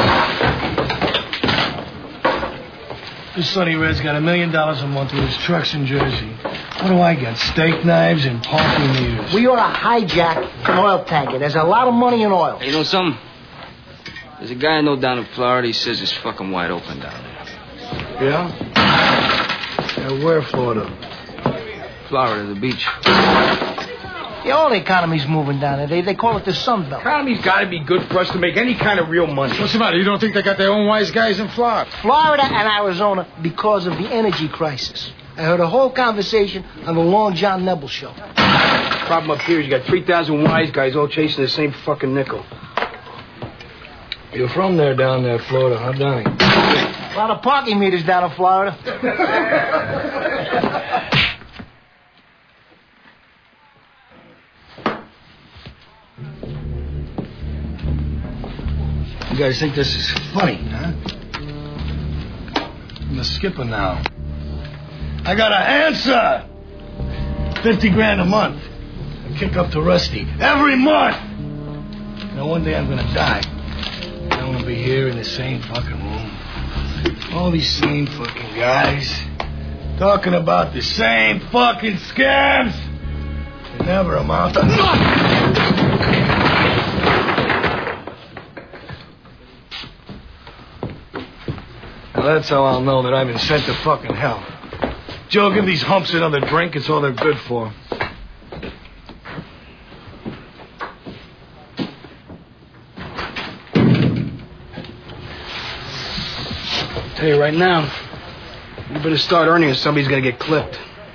This Sonny Red's got a million dollars a month with his trucks in Jersey. What do I get? Steak knives and parking meters. We ought to hijack an oil tanker. There's a lot of money in oil. Hey, you know something? There's a guy I know down in Florida. He says it's fucking wide open down there. Yeah? Yeah, where, Florida? Florida, the beach. Yeah, all the economy's moving down there. They, they call it the Sun Belt. Economy's got to be good for us to make any kind of real money. What's the matter? You don't think they got their own wise guys in Florida? Florida and Arizona because of the energy crisis. I heard a whole conversation on the Long John Nebel show. Problem up here is you got three thousand wise guys all chasing the same fucking nickel. You're from there down there, Florida, huh, Donnie? A lot of parking meters down in Florida. You guys think this is funny, huh? I'm the skipper now. I got an answer. Fifty grand a month. I kick up to Rusty every month. Now one day I'm gonna die. I want to be here in the same fucking room. All these same fucking guys talking about the same fucking scams. They never amount to nothing. Now that's how I'll know that I've been sent to fucking hell. Joe, give these humps another drink. It's all they're good for. Tell you right now, you better start earning or somebody's gonna get clipped.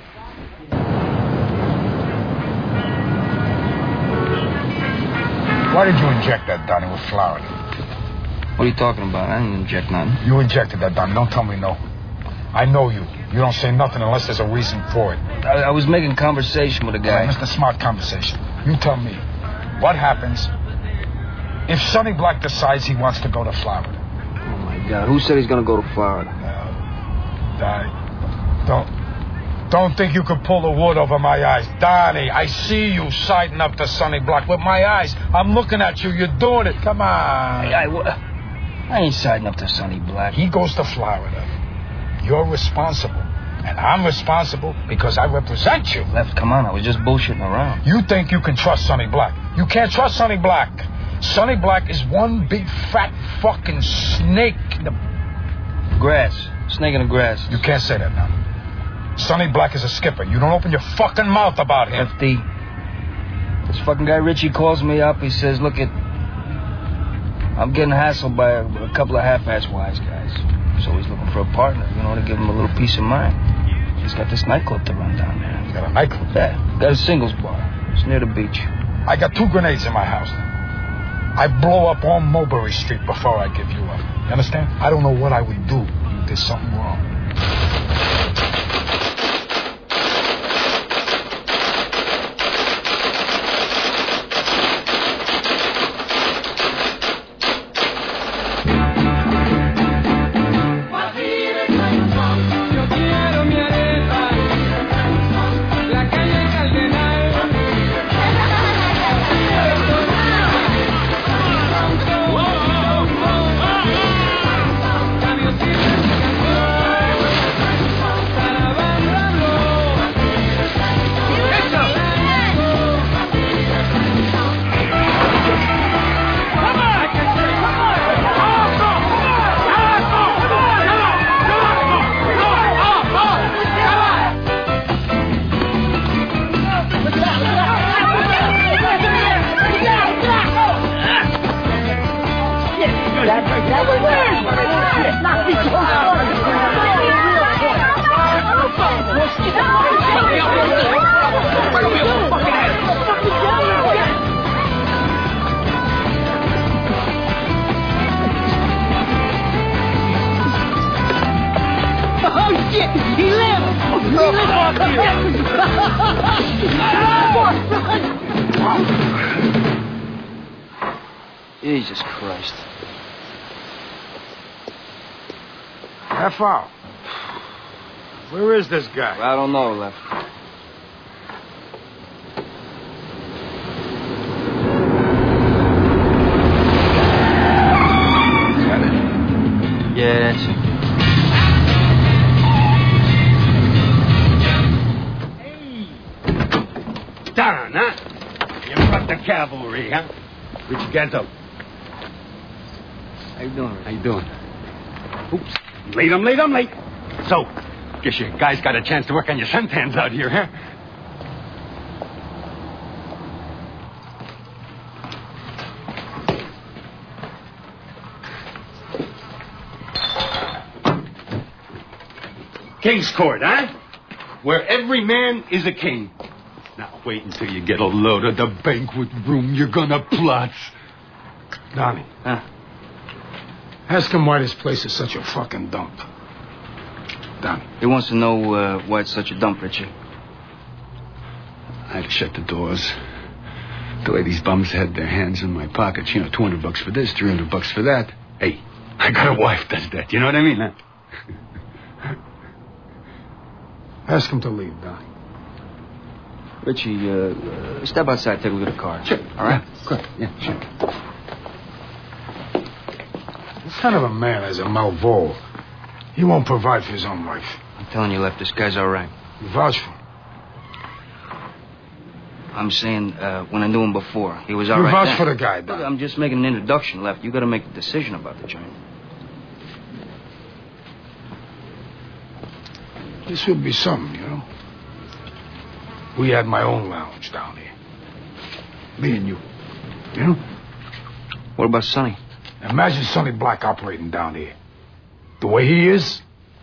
Why did you inject that, Donnie, with flour? What are you talking about? I didn't inject nothing. You injected that, Donnie. Don't tell me no. I know you. You don't say nothing unless there's a reason for it. I, I was making conversation with a guy. Right, Mister Smart conversation. You tell me, what happens if Sonny Black decides he wants to go to Florida? Oh, my God. Who said he's going to go to Florida? Uh, Donnie, don't, don't think you could pull the wood over my eyes. Donnie, I see you siding up to Sonny Black with my eyes. I'm looking at you. You're doing it. Come on. I, I, I ain't siding up to Sonny Black. He goes to Florida. You're responsible. And I'm responsible because I represent you. Left, come on. I was just bullshitting around. You think you can trust Sonny Black. You can't trust Sonny Black. Sonny Black is one big fat fucking snake in the grass. Snake in the grass. You can't say that now. Sonny Black is a skipper. You don't open your fucking mouth about him. F D. This fucking guy Richie calls me up. He says, look it, I'm getting hassled by a, a couple of half-ass wise guys. So he's looking for a partner, you know, to give him a little peace of mind. He's got this nightclub to run down there. You got a nightclub? Yeah, got a singles bar. It's near the beach. I got two grenades in my house. I blow up all Mulberry Street before I give you up. You understand? I don't know what I would do if you did something wrong. Oh, shit! He lives! He lives! Jesus Christ. Half hour. Where is this guy? I don't know, Left. Yeah, that's it. Don, huh? You brought the cavalry, huh? Rich Gento. How you doing? How you doing? Oops. Late, I'm late, I'm late. So, guess you guys got a chance to work on your suntans out here, huh? King's Court, huh? Where every man is a king. Now, wait until you get a load of the banquet room you're gonna plot. Donnie. Huh? Ask him why this place is such a fucking dump. Donnie. He wants to know uh, why it's such a dump, Richie. I'd shut the doors. The way these bums had their hands in my pockets, you know, two hundred bucks for this, three hundred bucks for that. Hey, I got a wife does that, you know what I mean, huh? Ask him to leave, Donnie. Richie, uh, uh, step outside, take a look at the car. Sure. All right? Yeah, good. Yeah, sure. What kind of a man is a Malvo? He won't provide for his own wife. I'm telling you, Left, this guy's all right. You vouch for him. I'm saying, uh, when I knew him before, he was all You right vouch then. for the guy, Look, Donnie. I'm just making an introduction, Left. You got to make the decision about the joint. This would be something, you know. We had my own lounge down here. Me and you. You know? What about Sonny? Imagine Sonny Black operating down here. The way he is.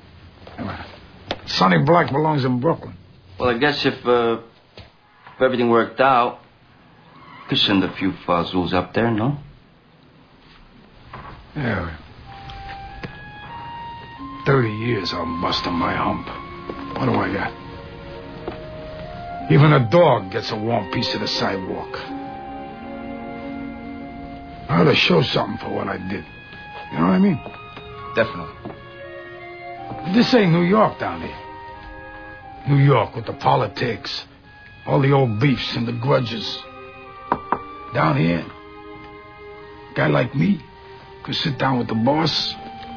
Sonny Black belongs in Brooklyn. Well, I guess if, uh, if everything worked out, could send a few fazools up there, no? Yeah. Thirty years I'm busting my hump. What do I got? Even a dog gets a warm piece of the sidewalk. I ought to show something for what I did. You know what I mean? Definitely. This ain't New York down here. New York with the politics, all the old beefs and the grudges. Down here, a guy like me could sit down with the boss.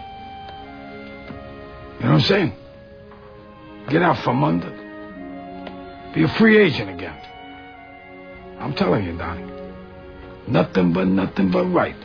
You know what I'm saying? Get out from under. Be a free agent again. I'm telling you, Donnie. Nothing but nothing but right.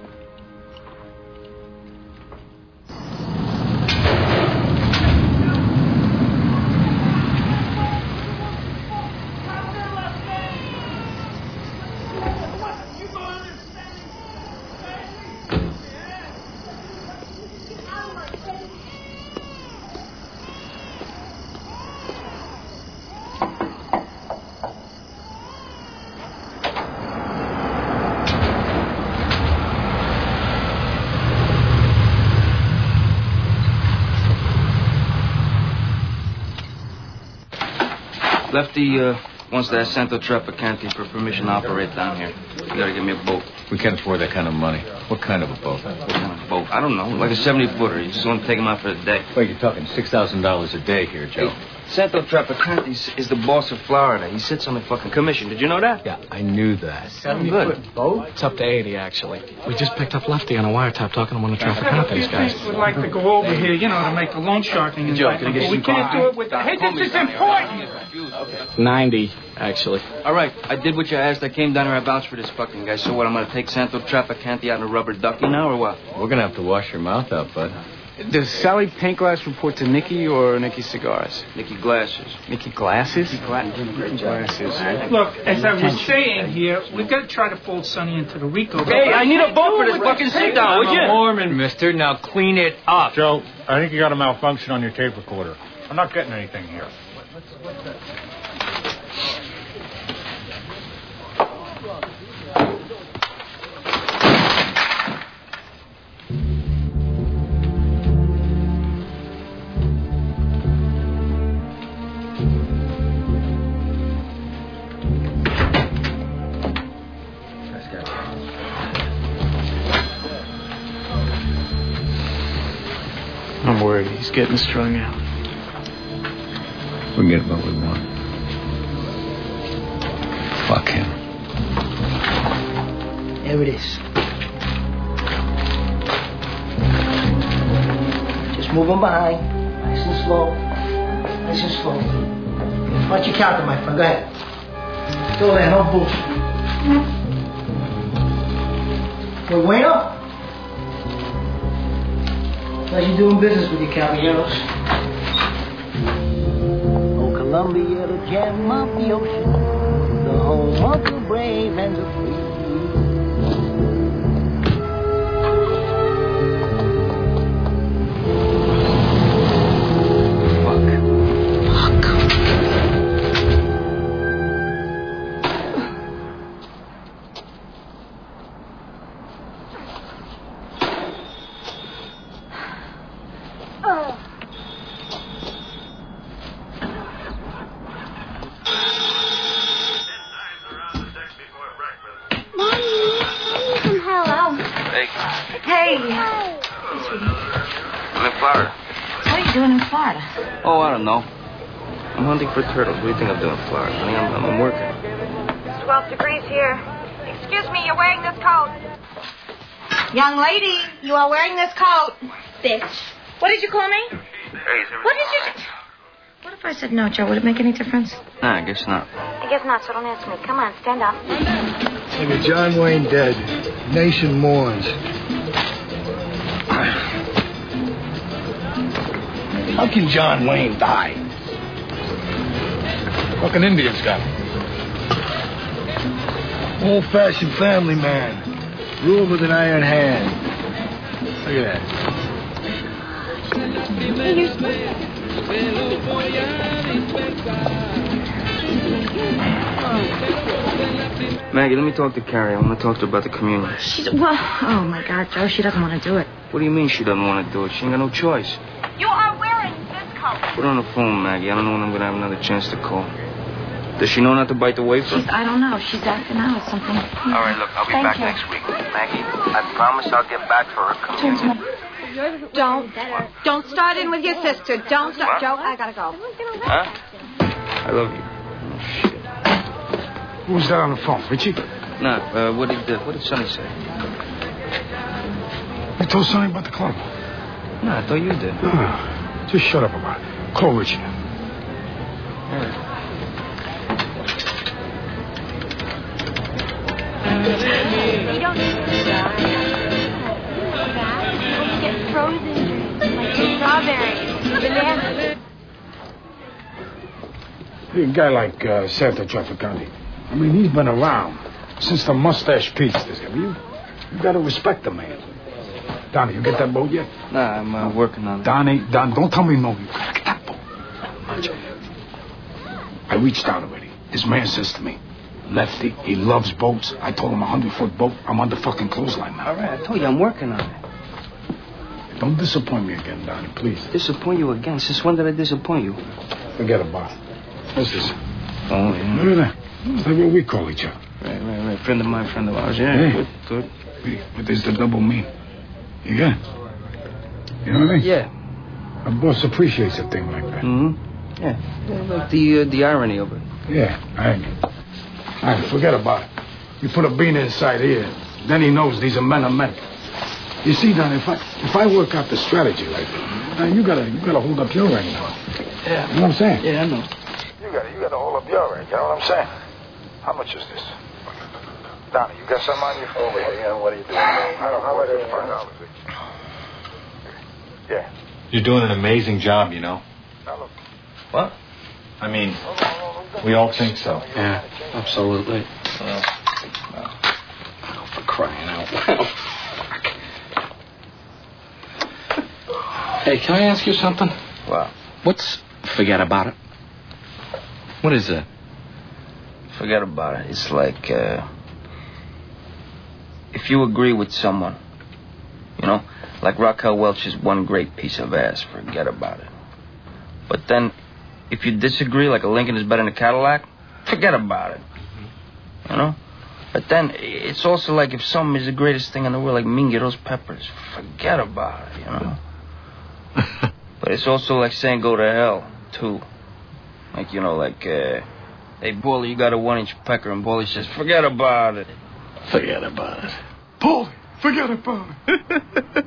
Lefty uh, wants to ask Santo Trafficante for permission to operate down here. You gotta give me a boat. We can't afford that kind of money. What kind of a boat? What kind of boat? I don't know. Like a seventy-footer. You just want to take him out for the day. Wait, you're talking six thousand dollars a day here, Joe. Hey, Santo Trafficante is the boss of Florida. He sits on the fucking commission. Did you know that? Yeah, I knew that. Good. Boat? It's up to eighty, actually. We just picked up Lefty on a wiretap talking to one of Trafficante's guys. We'd like to go over here, you know, to make a loan sharking. Joe, can I get But some we can't coffee? do it with the... Hey, this is important! ninety, actually. All right, I did what you asked. I came down here. I vouched for this fucking guy. So what, I'm going to take Santo Trafficante out in a rubber ducky now, or what? We're going to have to wash your mouth out, bud. Does Sally Paintglass report to Nicky or Nicky Cigars? Nicky Glasses. Nicky Glasses? Nicky Glasses. Look, as I was saying here, we've got to try to fold Sonny into the RICO. Hey, I need a boat for this fucking sit-down, would you? I'm a Mormon, mister. Now clean it up. Joe, I think you got a malfunction on your tape recorder. I'm not getting anything here. He's getting strung out. We get what we want. Fuck him. There it is. Just move him behind. Nice and slow. Nice and slow. Why don't you count them, my friend? Go ahead. Still there, no bullshit. Well, wait up. How's you doing business with your caballeros? Oh, Columbia, the gem of the ocean, the home of the brave and the free. Oh, I don't know. I'm hunting for turtles. What do you think I'm doing in Florida? Honey, I'm, I'm, I'm working. twelve degrees here. Excuse me, you're wearing this coat. Young lady, you are wearing this coat. Bitch. What did you call me? What did you... What if I said no, Joe? Would it make any difference? Nah, I guess not. I guess not, so don't answer me. Come on, stand up. Nigga, John Wayne dead. Nation mourns. How can John Wayne die? Fucking Indians got him. Old-fashioned family man. Ruled with an iron hand. Look at that. Maggie, let me talk to Carrie. I want to talk to her about the communion. She's... Well, oh, my God, Joe, she doesn't want to do it. What do you mean she doesn't want to do it? She ain't got no choice. You are wearing this coat. Put her on the phone, Maggie. I don't know when I'm going to have another chance to call. Does she know not to bite the wafer? She's, I don't know. She's acting out or something. All right, look, I'll be Thank back you. next week. Maggie, I promise I'll get back for her communion. Don't. Don't start in with your sister. Don't start. What? Joe, I gotta go. Huh? I love you. Who was that on the phone, Richie? Nah, uh, what did, uh, what did Sonny say? You told Sonny about the club? No, I thought you did. Ah, just shut up about it. Call Richie. All right. You don't need to die. You get frozen like strawberries, bananas. A guy like uh, Santa Trafficante. I mean, he's been around since the mustache Pete's. You, you got to respect the man. Donnie, you get that boat yet? Nah, I'm uh, working on it. Donnie, Don, don't tell me no. You gotta get that boat. I reached out already. This man says to me, Lefty, he loves boats. I told him a hundred-foot boat. I'm on the fucking clothesline now. All right, I told you I'm working on it. Don't disappoint me again, Donnie, please. Disappoint you again? Since when did I disappoint you? Forget about it. What's this? Oh, yeah. Look at that. That's like what we call each other. Right, right, right. Friend of mine, friend of ours. Yeah, Hey. good, good. Hey, but there's the double mean. You get it? You know what I mean? Yeah. A boss appreciates a thing like that. Mm-hmm. Yeah. Yeah, like the, uh, the irony of it. Yeah, I mean. All right, forget about it. You put a bean inside here, then he knows these are men of men. You see, Don, if I if I work out the strategy like that, now you gotta you gotta hold up your end now. Yeah. You know what I'm saying? Yeah, I know. You gotta you gotta hold up your end. You know what I'm saying? How much is this? Donnie, you got some on your phone over here? Yeah, what are you doing? I don't know. How about five dollars? Yeah. You're doing an amazing job, you know. What? I mean, we all think so. Yeah, absolutely. Well, Oh, for crying out loud. Hey, can I ask you something? What? What's forget about it? What is that? Forget about it. It's like, uh, if you agree with someone, you know, like Raquel Welch is one great piece of ass, forget about it. But then, if you disagree, like a Lincoln is better than a Cadillac, forget about it. You know? But then, it's also like if something is the greatest thing in the world, like Minguero's peppers, forget about it, you know? But it's also like saying go to hell, too. Like, you know, like, uh, hey, Bully, you got a one-inch pecker, and Bully says, forget about it. Forget about it. Bully, forget about it.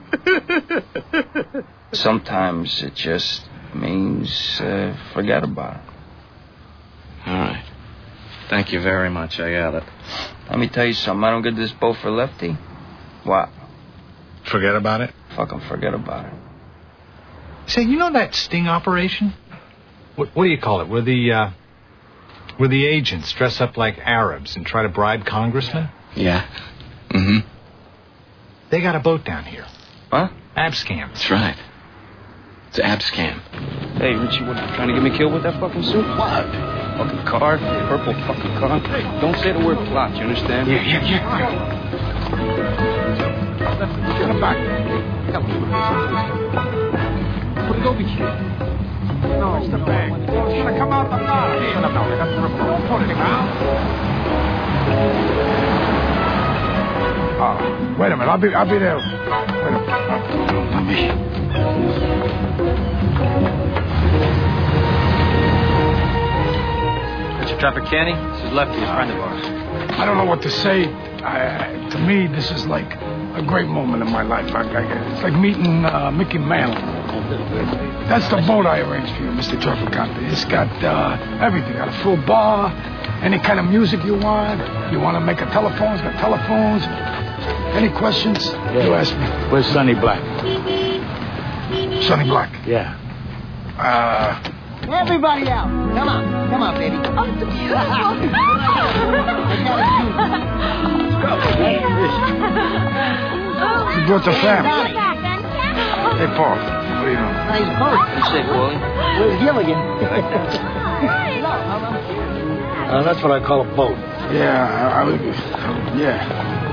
Sometimes it just means uh, forget about it. All right. Thank you very much. I got it. Let me tell you something. I don't get this boat for Lefty. What? Forget about it? Fucking forget about it. Say, you know that sting operation? What, what do you call it? Where the, uh, where the agents dress up like Arabs and try to bribe congressmen? Yeah. Mm-hmm. They got a boat down here. Huh? Abscam. That's right. It's Abscam. Hey, Richie, what, you trying to get me killed with that fucking suit? What? Fucking car, purple fucking car. Hey, don't say the word plot, you understand? Yeah, yeah, yeah. Get him back. Put it over here. No, it's the bag. It's gonna come out the bottom. Hey, no, no, that's the report. Put it around. Uh, wait a minute, I'll be, I'll be there. Wait a minute. Not me. Mister Traficani, this is Lefty, a friend of ours. I don't know what to say. I, to me, this is like a great moment in my life. I, I, it's like meeting uh, Mickey Mantle. That's the boat I arranged for you, Mister Traficante. It's got uh, everything. Got a full bar, any kind of music you want. You want to make a telephone? It's got telephones. Any questions? Yeah. You ask me. Where's Sonny Black? Sonny Black? Yeah. Uh... Everybody out. Come on. Come on, baby. Oh, it's beautiful. You brought the family. Hey, Paul. What are you doing? Nice boat. You say, Bully? Where's Gilligan? Uh, that's what I call a boat. Yeah, I, I would... Yeah.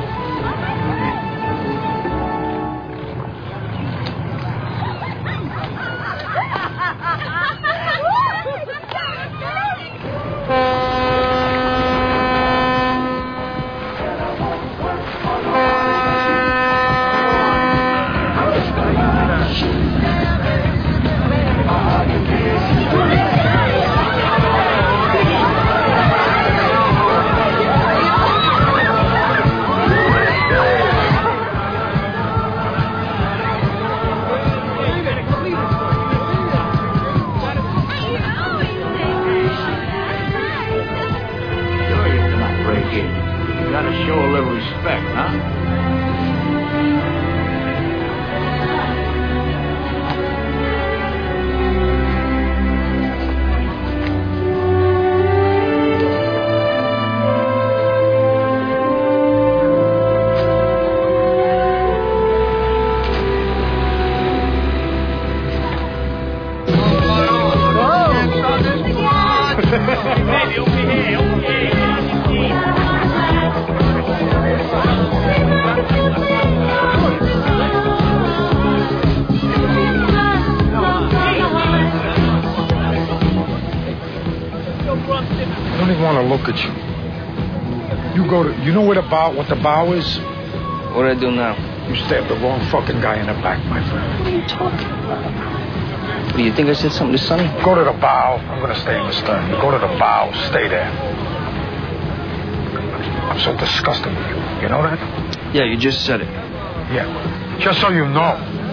You know where the bow, what the bow is? What do I do now? You stabbed the wrong fucking guy in the back, my friend. What are you talking about? What, do you think I said something to Sonny? Go to the bow. I'm going to stay in the stern. You go to the bow. Stay there. I'm so disgusted with you. You know that? Yeah, you just said it. Yeah. Just so you know.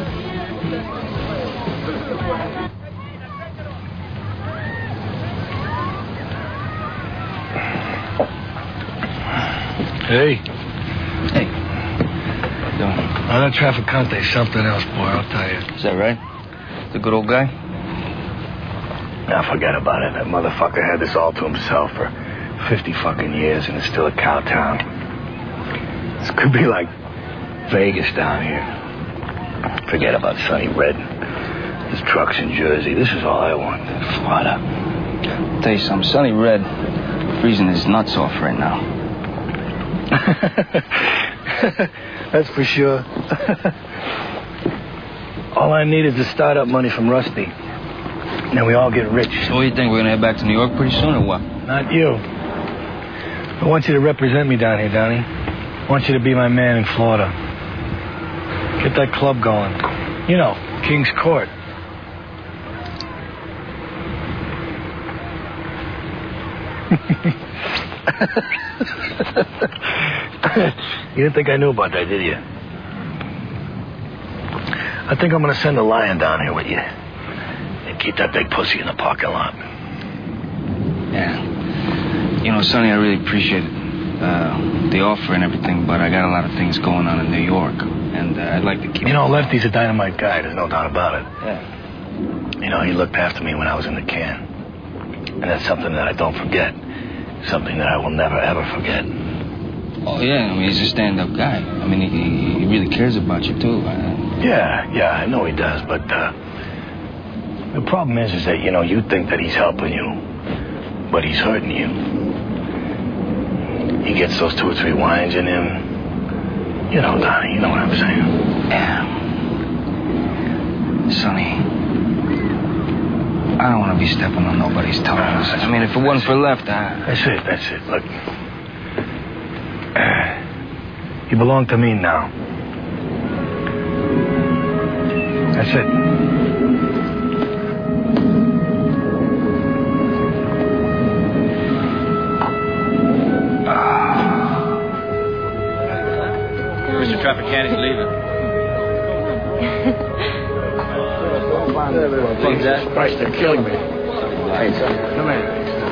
Hey. Hey. How you doing? Oh, that Traficante's something else, boy, I'll tell you. Is that right? The good old guy? Now, forget about it. That motherfucker had this all to himself for fifty fucking years, and it's still a cow town. This could be like Vegas down here. Forget about Sonny Red. His trucks in Jersey. This is all I want. Florida. I'll tell you something. Sonny Red freezing his nuts off right now. That's for sure. All I need is the startup money from Rusty. Then we all get rich. So what do you think? We're going to head back to New York pretty soon or what? Not you. I want you to represent me down here, Donnie. I want you to be my man in Florida. Get that club going. You know, King's Court. You didn't think I knew about that, did you? I think I'm gonna send a lion down here with you. And keep that big pussy in the parking lot. Yeah. You know, Sonny, I really appreciate uh, the offer and everything, but I got a lot of things going on in New York, and uh, I'd like to keep... You know, Lefty's a dynamite guy, there's no doubt about it. Yeah. You know, he looked after me when I was in the can. And that's something that I don't forget. Something that I will never, ever forget. Oh, yeah, I mean, he's a stand-up guy. I mean, he, he really cares about you, too. Uh, Yeah, yeah, I know he does, but uh, the problem is, is that, you know, you think that he's helping you, but he's hurting you. He gets those two or three wines in him. You know, Donnie, you know what I'm saying. Yeah. Sonny, I don't want to be stepping on nobody's toes. I mean, if it wasn't for Left, I... That's it, that's it. Look, uh, you belong to me now. That's it. Mister Tropicani's leaving. Jesus Christ, they're killing me. Hey, come in.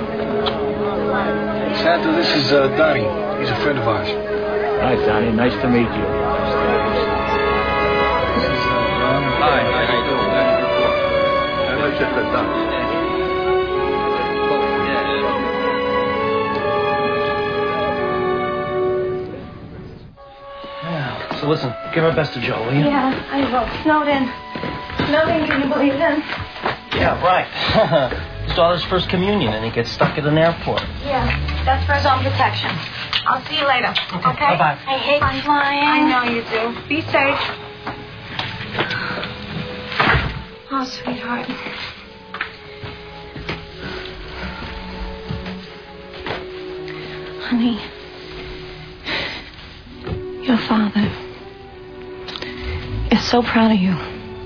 Santa, this is uh, Donnie. He's a friend of ours. Hi, Donnie. Nice to meet you. Hi, how you doing? Yeah. So listen, give our best to Joe, will you? Yeah, I will. Snowden. Snowden, can you believe him? Yeah, right. His daughter's first communion, and he gets stuck at an airport. Yeah, that's for his own protection. I'll see you later. Okay? Okay, bye-bye. I hate flying. I know you do. Be safe. Oh, sweetheart. Honey, your father is so proud of you.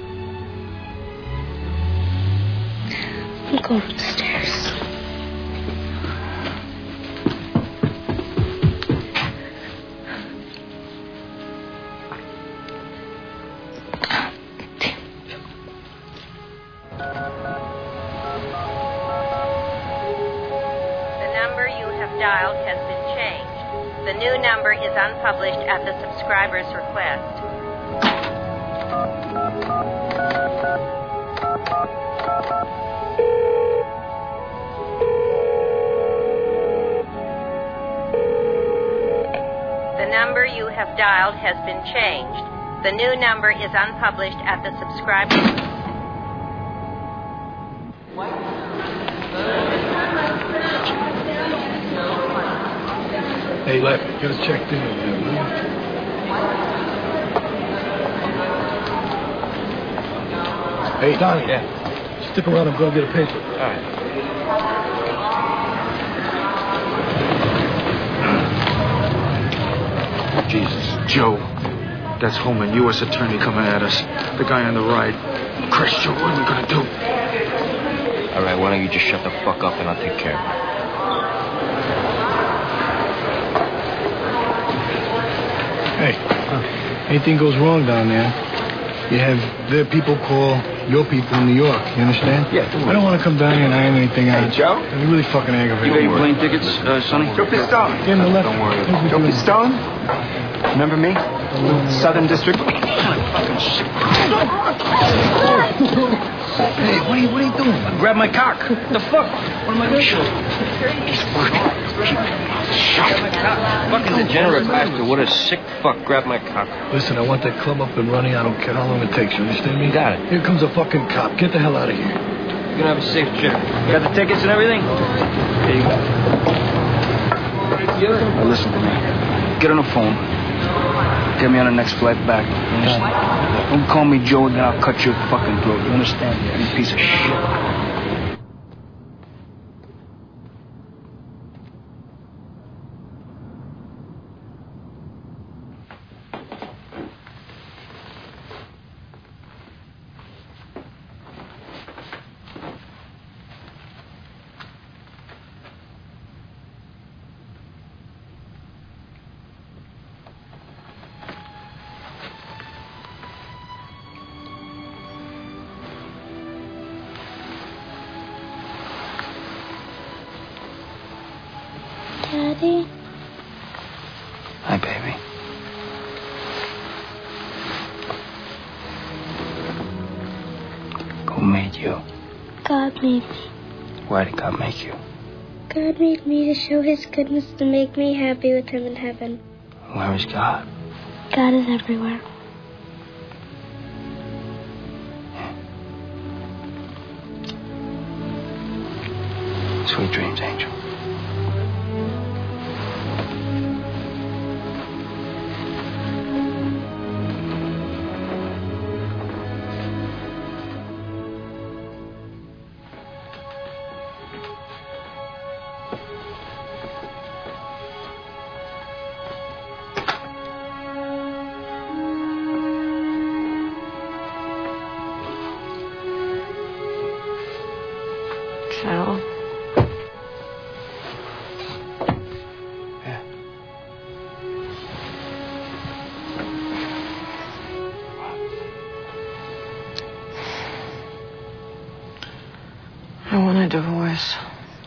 We'll go upstairs. Dialed has been changed. The new number is unpublished at the subscriber's request. The number you have dialed has been changed. The new number is unpublished at the subscriber. Hey, Lef, get us checked in. Hey, Donnie. Yeah. Stick around. I'm going to get a paper. All right. Jesus, Joe. That's Holman, U S attorney coming at us. The guy on the right. Christ, Joe, what are we going to do? All right, why don't you just shut the fuck up and I'll take care of it. Hey, anything goes wrong down there, you have their people call your people in New York. You understand? Yeah, don't worry. I don't want to come down here and iron anything out. Hey, Joe? It'd be really fucking aggravating. You got your plane tickets, uh, Sonny? Joe Pistone. Get in the left. Don't worry. Joe Pistone? Remember me? Southern District. Hey, what are you, what are you doing? Grab my cock. What the fuck? What am I doing? Fucking degenerate bastard. What a sick fuck. Grab my cock. Listen, I want that club up and running. I don't care how long it takes. You understand me? Got it. Here comes a fucking cop. Get the hell out of here. You're gonna have a safe trip. You got the tickets and everything? There you go. Now listen to me. Get on the phone. Get me on the next flight back. You understand? Don't call me Joe, then I'll cut your fucking throat. You understand? You piece of shit. Daddy? Hi, baby. Who made you? God made me. Why did God make you? God made me to show his goodness to make me happy with him in heaven. Where is God? God is everywhere. Sweet dreams, Angel. Joe. I want a divorce.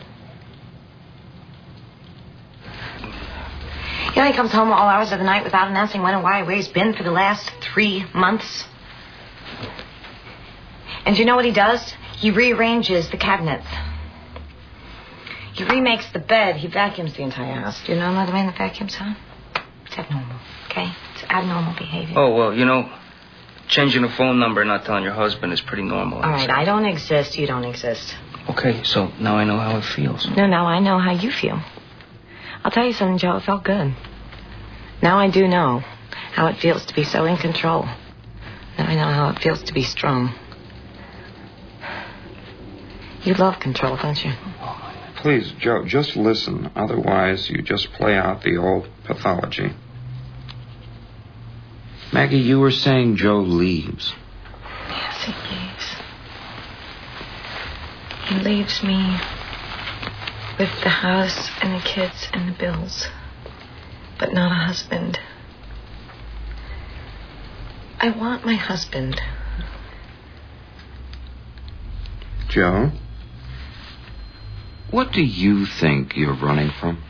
You know, he comes home all hours of the night without announcing when and why where he's been for the last three months. And you know what he does? He rearranges the cabinets. He remakes the bed. He vacuums the entire house. Do you know another man that vacuums, huh? It's abnormal, okay? It's abnormal behavior. Oh, well, you know, changing a phone number and not telling your husband is pretty normal. All right, I don't exist. You don't exist. Okay, so now I know how it feels. No, now I know how you feel. I'll tell you something, Joe. It felt good. Now I do know how it feels to be so in control. Now I know how it feels to be strong. You love control, don't you? Please, Joe, just listen. Otherwise, you just play out the old pathology. Maggie, you were saying Joe leaves. Yes, he leaves. He leaves me with the house and the kids and the bills, but not a husband. I want my husband. Joe? What do you think you're running from?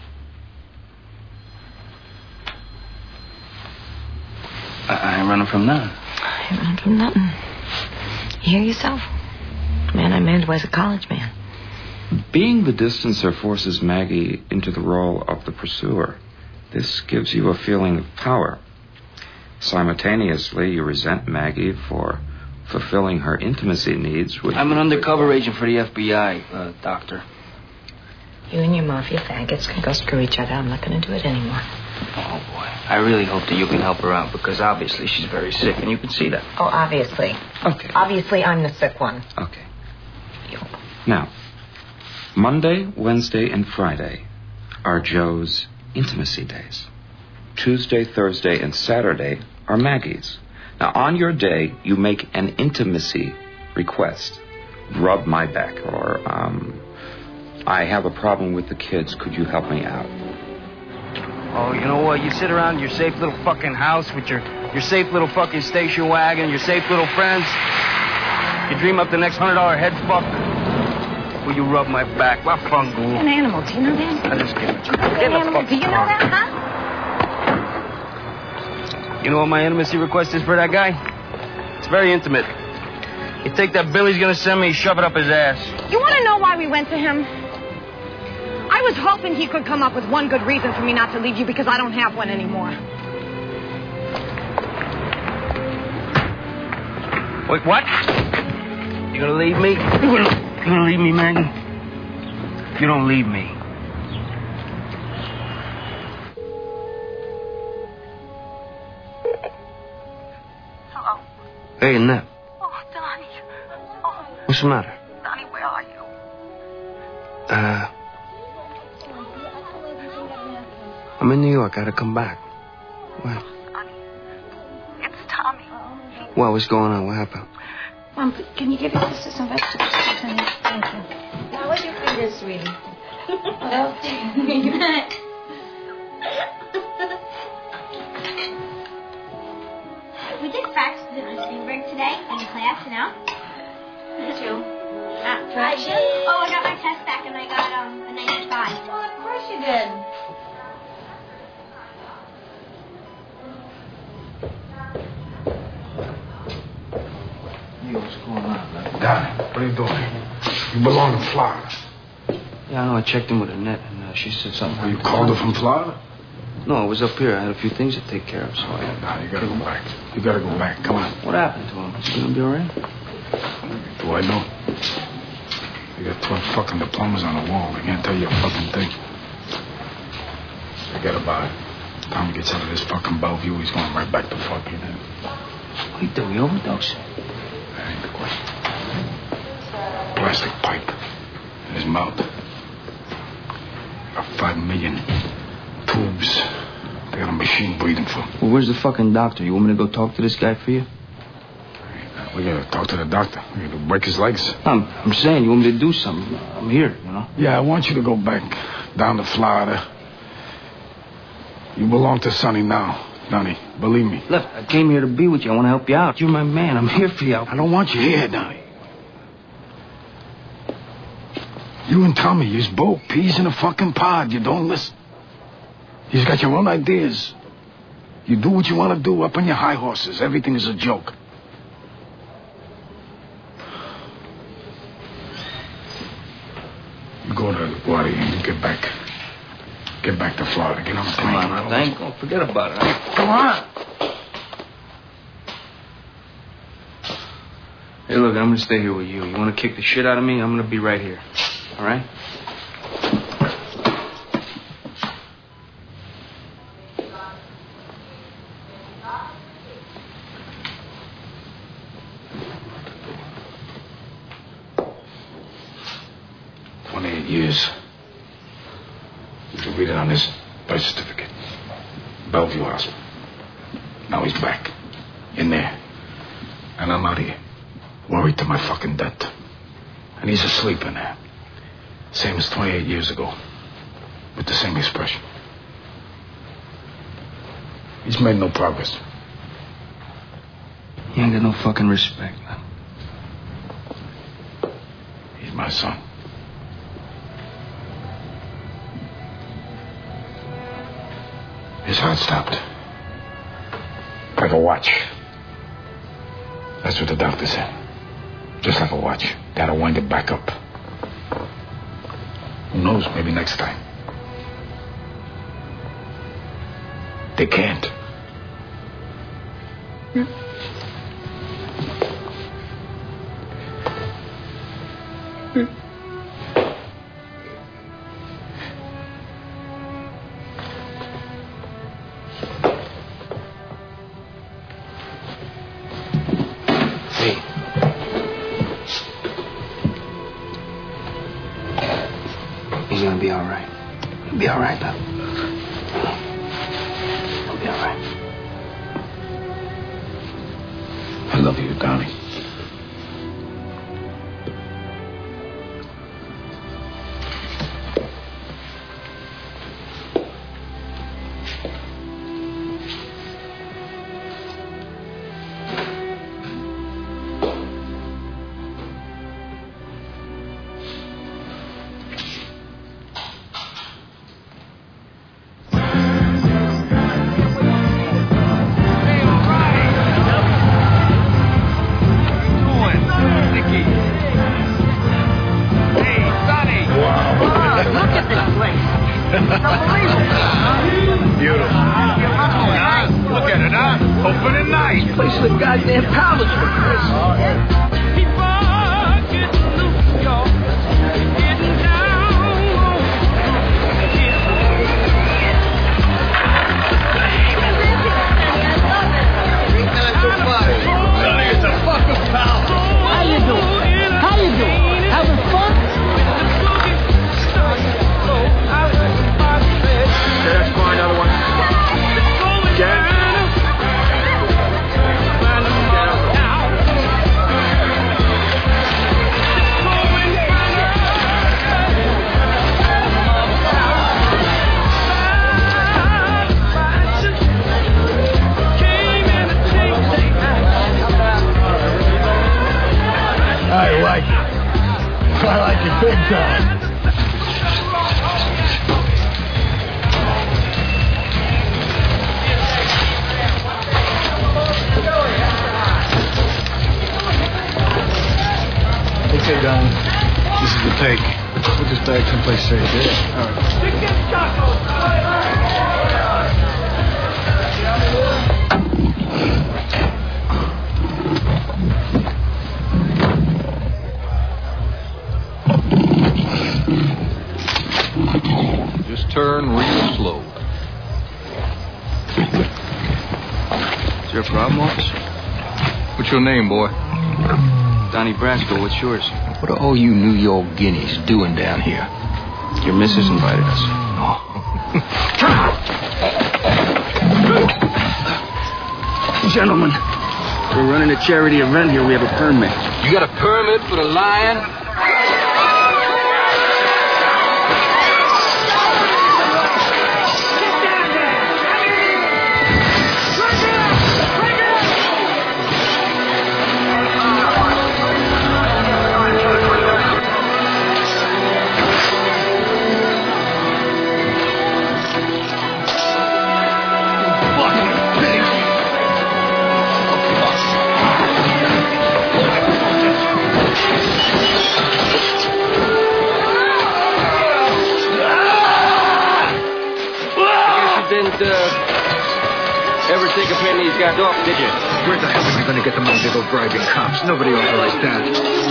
I, I ain't running from nothing. I ain't running from nothing. You hear yourself? The man I married was a college man. Being the distancer forces Maggie into the role of the pursuer. This gives you a feeling of power. Simultaneously, you resent Maggie for fulfilling her intimacy needs. With I'm an undercover agent for the F B I, uh, Doctor. You and your mafia faggots can go screw each other. I'm not going to do it anymore. Oh, boy. I really hope that you can help her out, because obviously she's very sick, and you can see that. Oh, obviously. Okay. Obviously, I'm the sick one. Okay. Now, Monday, Wednesday, and Friday are Joe's intimacy days. Tuesday, Thursday, and Saturday are Maggie's. Now, on your day, you make an intimacy request. Rub my back, or, um... I have a problem with the kids. Could you help me out? Oh, you know what? You sit around your safe little fucking house with your, your safe little fucking station wagon, your safe little friends. You dream up the next hundred dollar head fuck. Will you rub my back? What fun, You're an animal. Do you know that? I just give it to you. You're an animal. Do you know that, huh? You know what my intimacy request is for that guy? It's very intimate. You take that bill he's gonna send me, shove it up his ass. You want to know why we went to him? I was hoping he could come up with one good reason for me not to leave you, because I don't have one anymore. Wait, what? You gonna leave me? You gonna, you gonna leave me, Maggie? You don't leave me. Hello? Hey, Annette. Oh, Donnie. Oh, What's the matter? Donnie, where are you? Uh... I'm in New York. I gotta come back. What? Donnie, it's Tommy. What was going on? What happened? Mom, can you give your sister some vegetables? Thank you. How was your fingers, sweetie? We did practice the listening break today in class, you know? Me too. Uh, I did. Oh, I got my test back and I got um a ninety-five. Well, of course you did. What are you doing? You belong in Florida. Yeah, I know. I checked in with Annette, and uh, she said something. Oh, you called her from Florida? No, I was up here. I had a few things to take care of, so I... Nah, you gotta go back. You gotta go back. Come on. What happened to him? Is he gonna be all right? Do I know? You got twelve fucking diplomas on the wall. I can't tell you a fucking thing. Forget about it. Time he gets out of this fucking Bellevue, he's going right back to fucking in. What do you do? He overdosed? That ain't the question. Plastic pipe in his mouth. Got five million tubes. They got a machine breathing for him. Well, where's the fucking doctor? You want me to go talk to this guy for you? We gotta talk to the doctor. We gotta break his legs. I'm, I'm saying, you want me to do something? I'm here, you know? Yeah, I want you to go back down to Florida. You belong to Sonny now, Donnie. Believe me. Look, I came here to be with you. I want to help you out. You're my man. I'm here for you. I don't want you here, Donnie. You and Tommy, you's both peas in a fucking pod. You don't listen. You've got your own ideas. You do what you want to do up on your high horses. Everything is a joke. You go to LaGuardia and you get back. Get back to Florida. Get on the plane. Come on, thank you. Forget about it. Come on. Hey, look, I'm going to stay here with you. You want to kick the shit out of me? I'm going to be right here. All right? twenty-eight years. You can read it on his birth certificate. Bellevue Hospital. Now he's back. In there. And I'm out here. Worried to my fucking death. And he's asleep in there. Same as twenty-eight years ago. With the same expression. He's made no progress. You ain't got no fucking respect, man. He's my son. His heart stopped. Like a watch. That's what the doctor said. Just like a watch. Gotta wind it back up. Who knows? Maybe next time. They can't. He's gonna be all right. He'll be all right, though. He'll be all right. I love you, Donnie. Okay, Donnie. This is the take. Put this bag someplace safe, yeah? All right. Just turn real slow. Is there a problem, officer? What's your name, boy? Donnie Brasco, what's yours? What are all you New York guineas doing down here? Your missus invited us. Gentlemen, we're running a charity event here. We have a permit. You got a permit for the lion? Didn't uh, ever take a penny he's got off, did you? Where the hell am I going to get the money to go bribing cops? Nobody authorized that.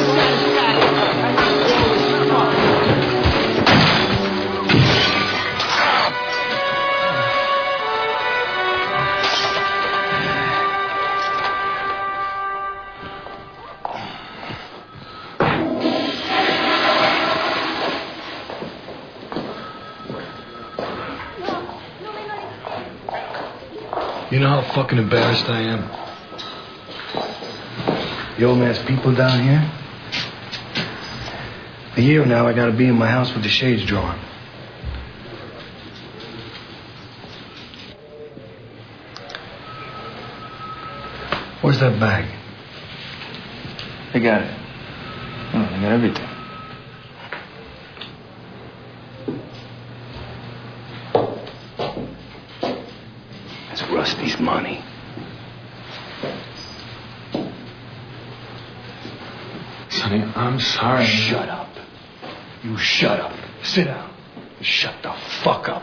You know how fucking embarrassed I am? The old man's people down here. A year now, I gotta be in my house with the shades drawn. Where's that bag? They got it. Oh, they got everything. Rusty's money. Sonny, I'm sorry. Shut up. You shut up. Sit down. Shut the fuck up.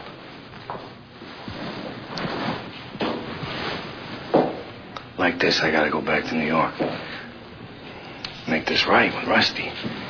Like this, I gotta go back to New York. Make this right with Rusty.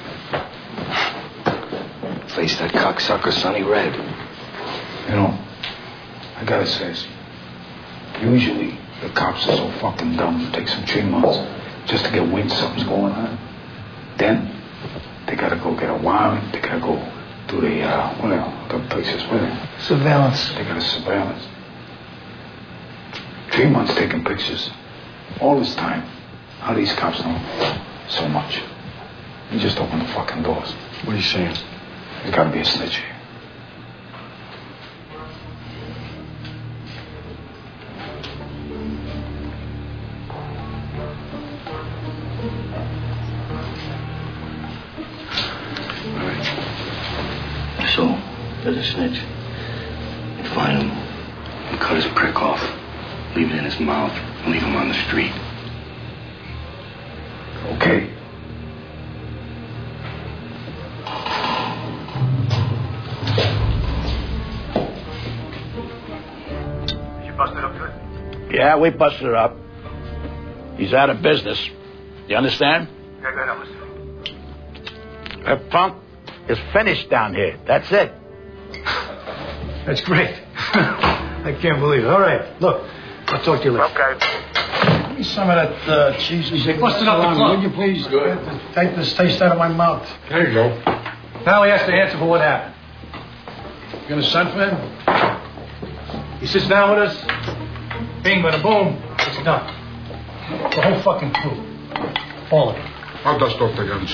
Face that cocksucker Sonny Red. You know, I gotta say, usually, the cops are so fucking dumb. It takes them three months just to get wind something's going on. Then, they gotta go get a warrant. They gotta go do the, uh, well, the places with it. Surveillance. They got a surveillance. Three months taking pictures. All this time. How these cops know so much? You just open the fucking doors. What are you saying? There's gotta be a snitch here. So, there's a snitch. You find him, and cut his prick off, leave it in his mouth, and leave him on the street. Okay. You busted up good? Yeah, we busted her up. He's out of business. You understand? Yeah, good, I'm listening. That punk is finished down here. That's it. That's great. I can't believe it. All right, look, I'll talk to you later. Okay. Give me some of that uh, cheesy. They busted up the club. Would you please? Good. Take this taste out of my mouth. There you go. Now he has to answer for what happened. You gonna send for him? He sits down with us. Bing, bada boom. It's done. The whole fucking crew. All of it. I'll dust off the guns.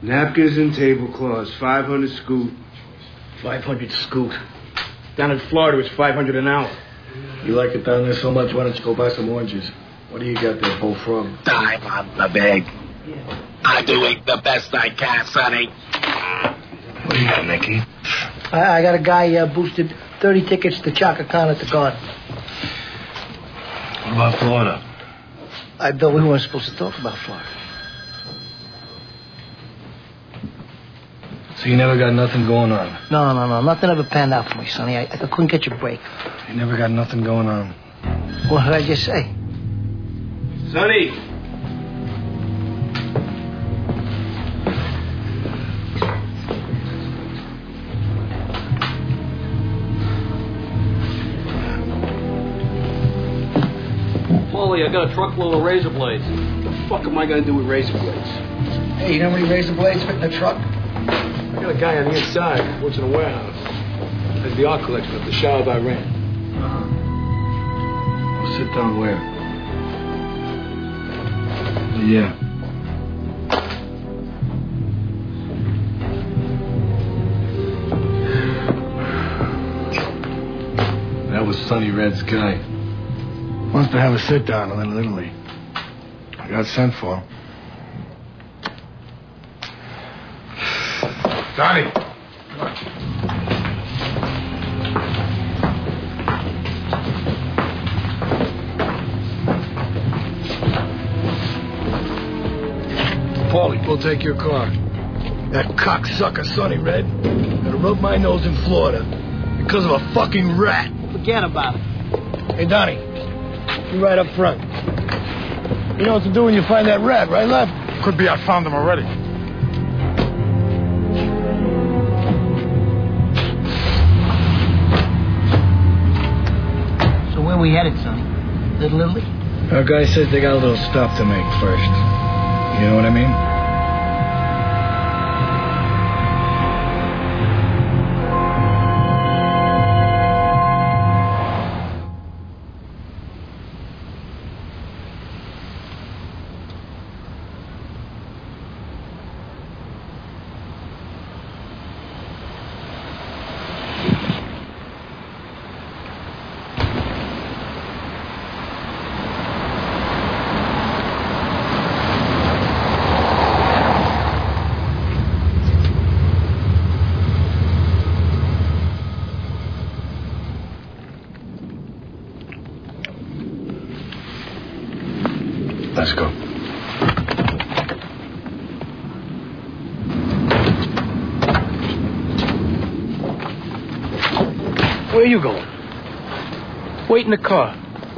Napkins and tablecloths, five hundred scoot. five hundred scoot. Down in Florida, it's five hundred an hour. You like it down there so much, why don't you go buy some oranges? What do you got there, Bullfrog? Dime on the bag. I'm doing the best I can, Sonny. What do you got, Nicky? I, I got a guy uh, boosted thirty tickets to Chaka Khan at the Garden. What about Florida? I thought we weren't supposed to talk about Florida. So you never got nothing going on? No, no, no. Nothing ever panned out for me, Sonny. I, I couldn't get your break. You never got nothing going on? What did I just say? Sonny! Paulie, I got a truckload of razor blades. What the fuck am I gonna do with razor blades? Hey, you know how many razor blades fit in the truck? I got a guy on the inside, works in a warehouse. Has the art collection of the Shah of Iran. Uh-huh. Well, sit down where? Well, yeah. That was Sonny Red's guy. Wants to have a sit down in Little Italy. I got sent for him. Sonny! Paulie, we'll take your car. That cocksucker Sonny Red had to rub my nose in Florida because of a fucking rat. Forget about it. Hey, Donnie, you right up front. You know what to do when you find that rat, right, Lev? Could be I found him already. So where we headed, Sonny? Little Italy? Our guy says they got a little stop to make first. You know what I mean? Let's go. Where are you going? Wait in the car.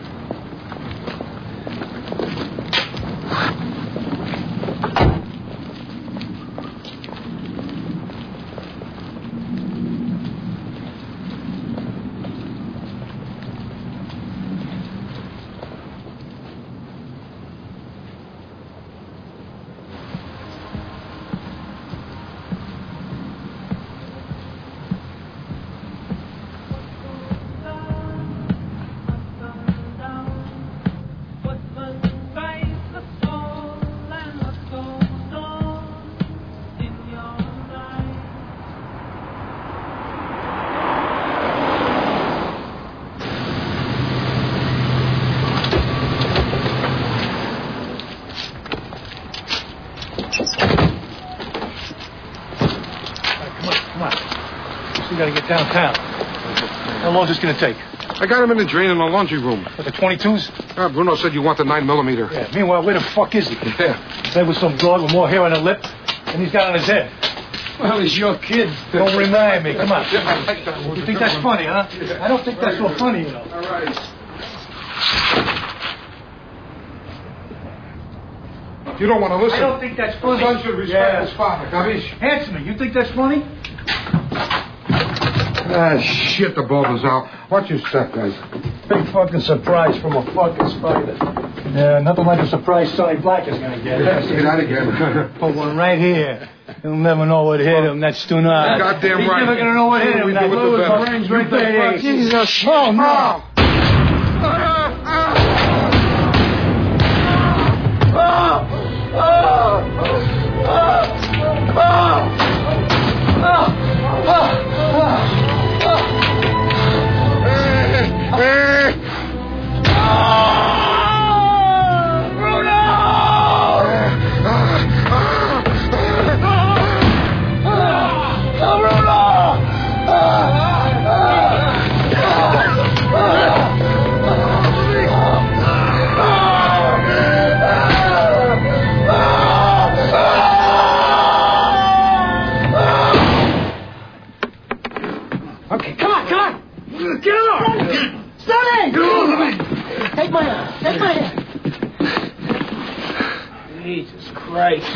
We gotta get downtown. How long is this gonna take? I got him in the drain in the laundry room. With the twenty-twos? Yeah, Bruno said you want the nine millimeter. Yeah, meanwhile, where the fuck is he? Yeah. There was some dog with more hair on the lip than he's got on his head. Well, he's your kid. Don't remind me. Come on. You think that's funny, huh? I don't think that's so funny, you know. All right. You don't want to listen. I don't think that's funny. Son should respect Yeah. his father, capiche? Answer me. You think that's funny? Ah, shit, the bulb is out. Watch your step, guys. Big fucking surprise from a fucking spider. Yeah, nothing like a surprise Sonny Black is gonna get. Yeah, say that again. Put one right here. He'll never know what hit him. That's too nice. Goddamn He's right. never gonna know what hit him. We That do with blew the his best. brains You right bet. there. Jesus. Oh, no. Oh! Oh! Oh! Okay, come on, come on. Get along. Sonny! Take my hand. Take my hand. Jesus Christ.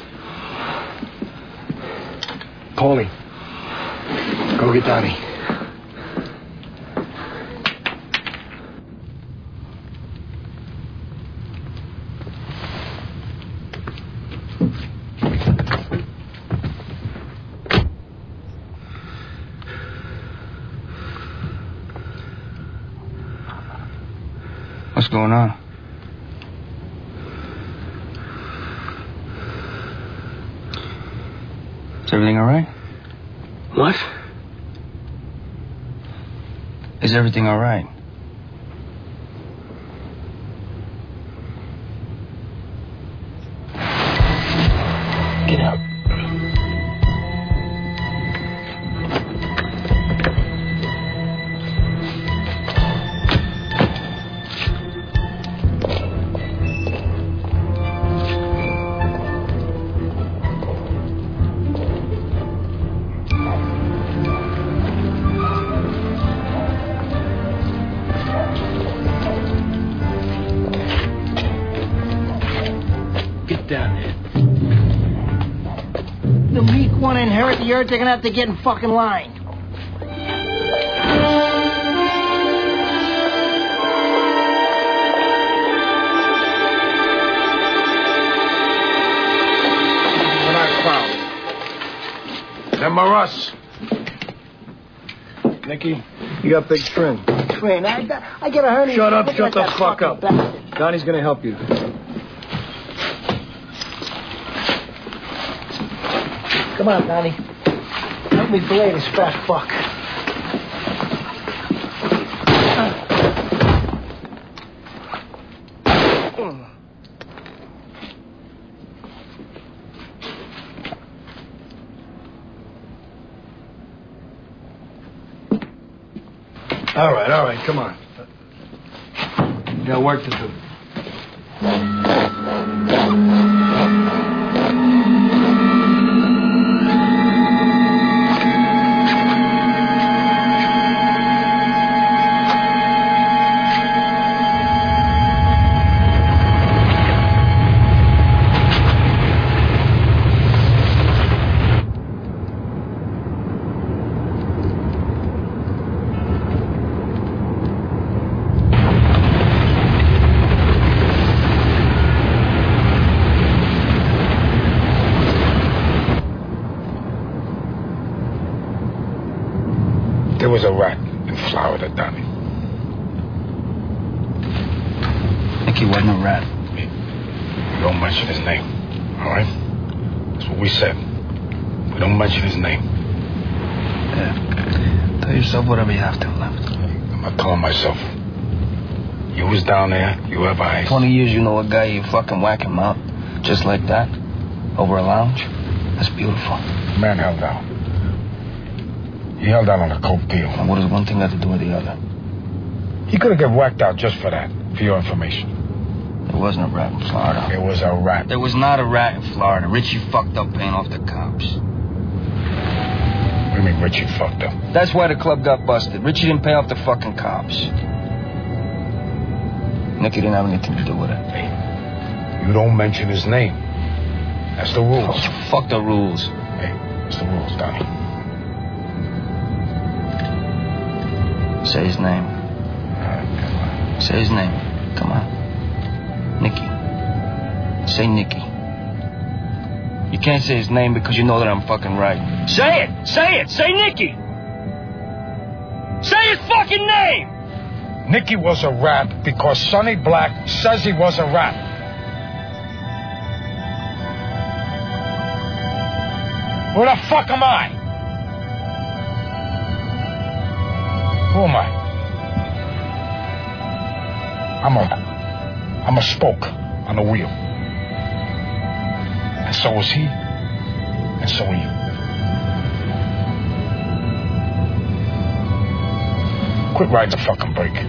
Paulie, go get Donnie. What's going on? Is everything all right? What? Is everything all right? Get out. The meek want to inherit the earth, they're gonna have to get in fucking line. What I found. Them are us. Nicky, you got big string. Train, I got, I get a hernia. Shut up, Look shut at the that fuck fucking up. bastard. Donnie's gonna help you. Come on, Donnie. Help me blade this fat fuck. All right, all right, come on. You got work to do. There was a rat in Florida, Donnie. Nicky wasn't a rat. We don't mention his name, all right? That's what we said. We don't mention his name. Yeah. Tell yourself whatever you have to left. I'm not telling myself. You was down there, you have eyes. Twenty years you know a guy, you fucking whack him out. Just like that. Over a lounge. That's beautiful. The man held out. He held out on a coke deal. And what does one thing have to do with the other? He could have got whacked out just for that, for your information. There wasn't a rat in Florida. It was a rat. There was not a rat in Florida. Richie fucked up paying off the cops. What do you mean Richie fucked up? That's why the club got busted. Richie didn't pay off the fucking cops. Nicky didn't have anything to do with it. Hey, you don't mention his name. That's the rules. Oh, fuck the rules. Hey, it's the rules, Donnie. Say his name. Say his name. Come on. Nicky. Say Nicky. You can't say his name because you know that I'm fucking right. Say it! Say it! Say Nicky! Say his fucking name! Nicky was a rat because Sonny Black says he was a rat. Who the fuck am I? Who am I? I'm a... I'm a spoke on the wheel. And so is he. And so are you. Quit riding the fucking brake.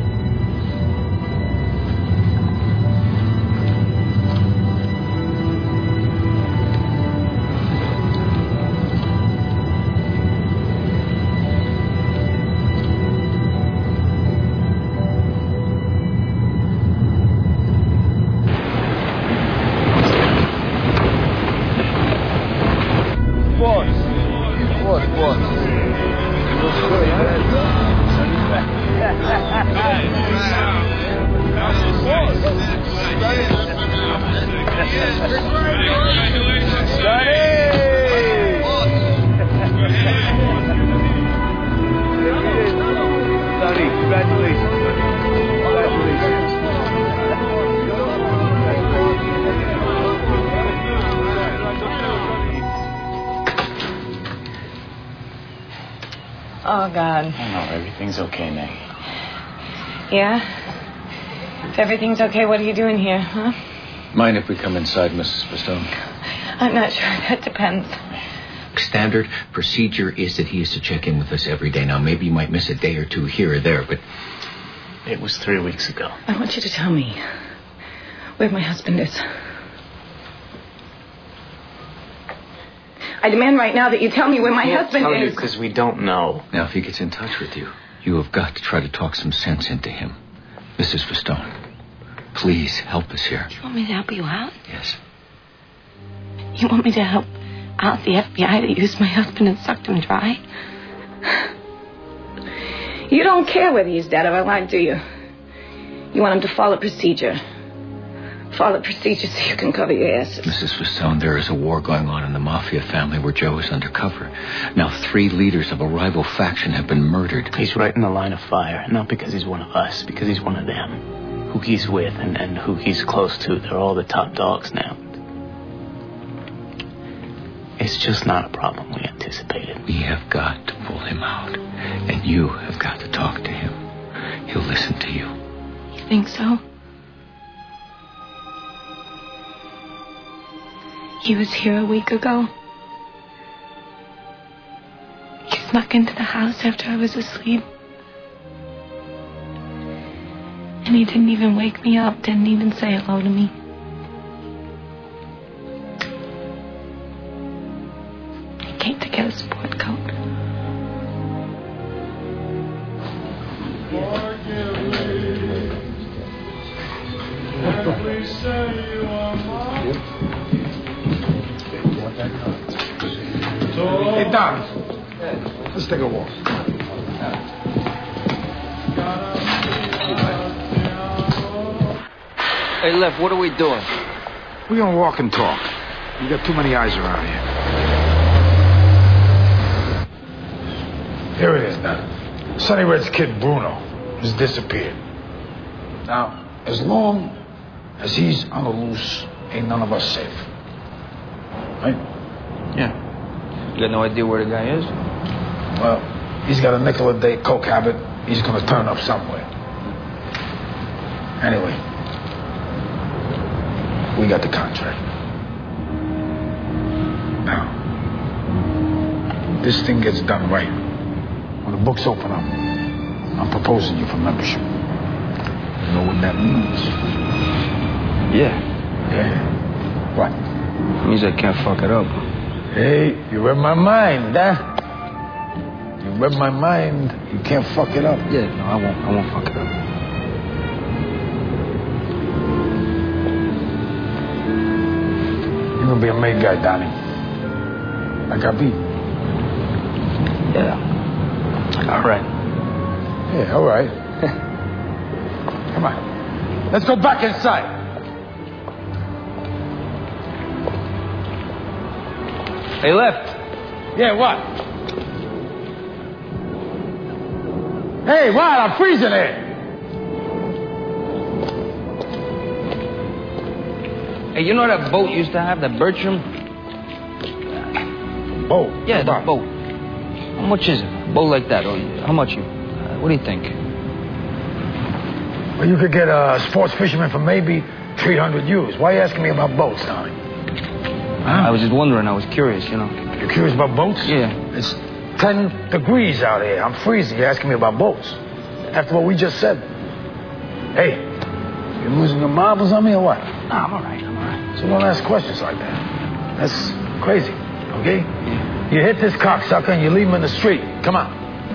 Oh, God. I know, everything's okay, Maggie. Yeah? If everything's okay, what are you doing here, huh? Mind if we come inside, Missus Pistone? I'm not sure. That depends. Standard procedure is that he is to check in with us every day. Now, maybe you might miss a day or two here or there, but... It was three weeks ago. I want you to tell me where my husband is. I demand right now that you tell me where my I can't husband tell is. you because we don't know. Now, if he gets in touch with you, you have got to try to talk some sense into him. Missus Pistone, please help us here. You want me to help you out? Yes. You want me to help out the F B I that used my husband and sucked him dry? You don't care whether he's dead or alive, do you? You want him to follow procedure. Follow procedure so you can cover your asses. Missus Pistone, there is a war going on in the Mafia family where Joe is undercover. Now, three leaders of a rival faction have been murdered. He's right in the line of fire, not because he's one of us, because he's one of them. Who he's with and, and who he's close to, they're all the top dogs now. It's just not a problem we anticipated. We have got to pull him out, and you have got to talk to him. He'll listen to you. You think so? He was here a week ago. He snuck into the house after I was asleep. And he didn't even wake me up, didn't even say hello to me. He came to get a sport coat. Hey, Don. Let's take a walk. Hey, Lev, what are we doing? We're gonna walk and talk. You got too many eyes around here. Here it is, Don. Sonny Red's kid, Bruno, has disappeared. Now, as long as he's on the loose, ain't none of us safe. Right? Yeah. You got no idea where the guy is? Well, he's got a nickel a day coke habit. He's gonna turn up somewhere. Anyway, we got the contract. Now, this thing gets done right. When the books open up, I'm proposing you for membership. You know what that means? Yeah. Yeah. What? It means I can't fuck it up. Hey, you read my mind, huh? You read my mind. You can't fuck it up. Yeah, no, I won't. I won't fuck it up. You're gonna be a made guy, Donnie. Like I be. Yeah. All right. Yeah, all right. Come on. Let's go back inside. Hey, left. Yeah, what? Hey, what? I'm freezing here. Hey, you know that boat used to have, that Bertram? boat? Yeah, the What? boat. How much is it? A boat like that? Or how much you? Uh, what do you think? Well, you could get a sports fisherman for maybe three hundred U's. Why are you asking me about boats, Tommy? Huh? I was just wondering. I was curious, you know. You're curious about boats? Yeah. It's ten degrees out here. I'm freezing. You're asking me about boats. After what we just said. Hey, you losing your marbles on me or what? Nah, I'm all right. I'm all right. So don't ask questions like that. That's crazy, okay? Yeah. You hit this cocksucker and you leave him in the street. Come on.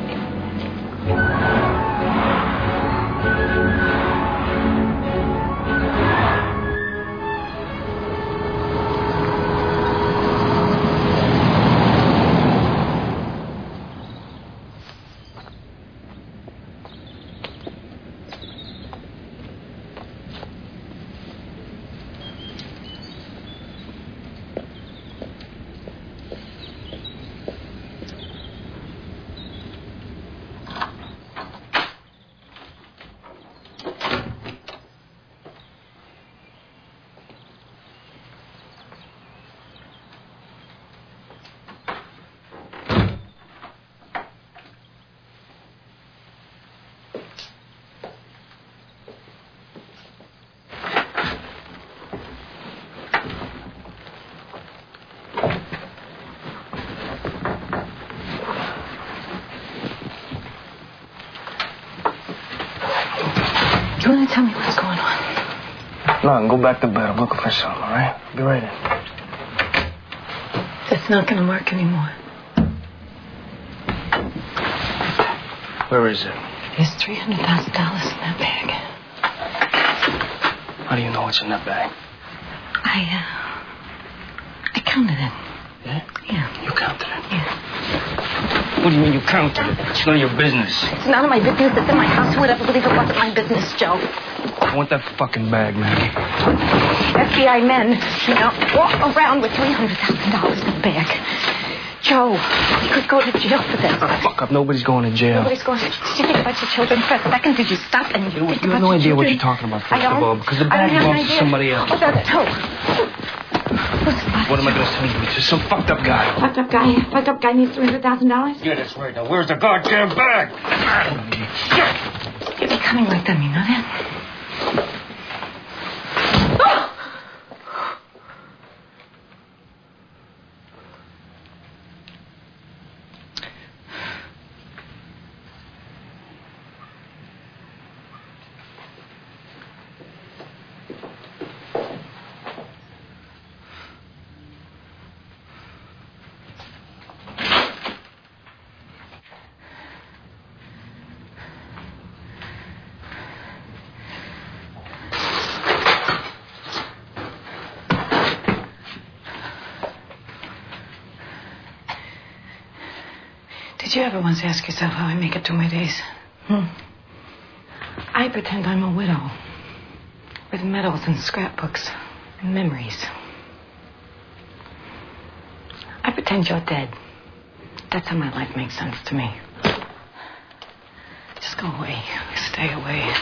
You want to tell me what's going on? No, go back to bed. I'm looking for something, all right? I'll be right in. It's not going to work anymore. Where is it? There's three hundred thousand dollars in that bag. How do you know what's in that bag? I, uh... I counted it. Yeah? Yeah. You counted it? Yeah. What do you mean you counted it? It's none of your business. It's none of my business. It's in my house. Who would ever believe it wasn't my business, Joe? I want that fucking bag, Maggie. F B I men, you know, walk around with three hundred thousand dollars in the bag. Joe, we could go to jail for this. Oh, fuck up. Nobody's going to jail. Nobody's going to... Did you think about your children for a second? Did you stop and you think You have about no your idea children? what you're talking about, first I don't, of all, because the I bag don't have an belongs to idea. somebody else. Oh, that's who? What am I going to tell you? It's just some fucked up guy. Fucked up guy? Fucked up guy needs three hundred thousand dollars? Yeah, that's right. Now, where's the goddamn bag? You're becoming like them, you know that? Did you ever once ask yourself how I make it through my days? Hmm? I pretend I'm a widow with medals and scrapbooks and memories. I pretend you're dead. That's how my life makes sense to me. Just go away. Stay away.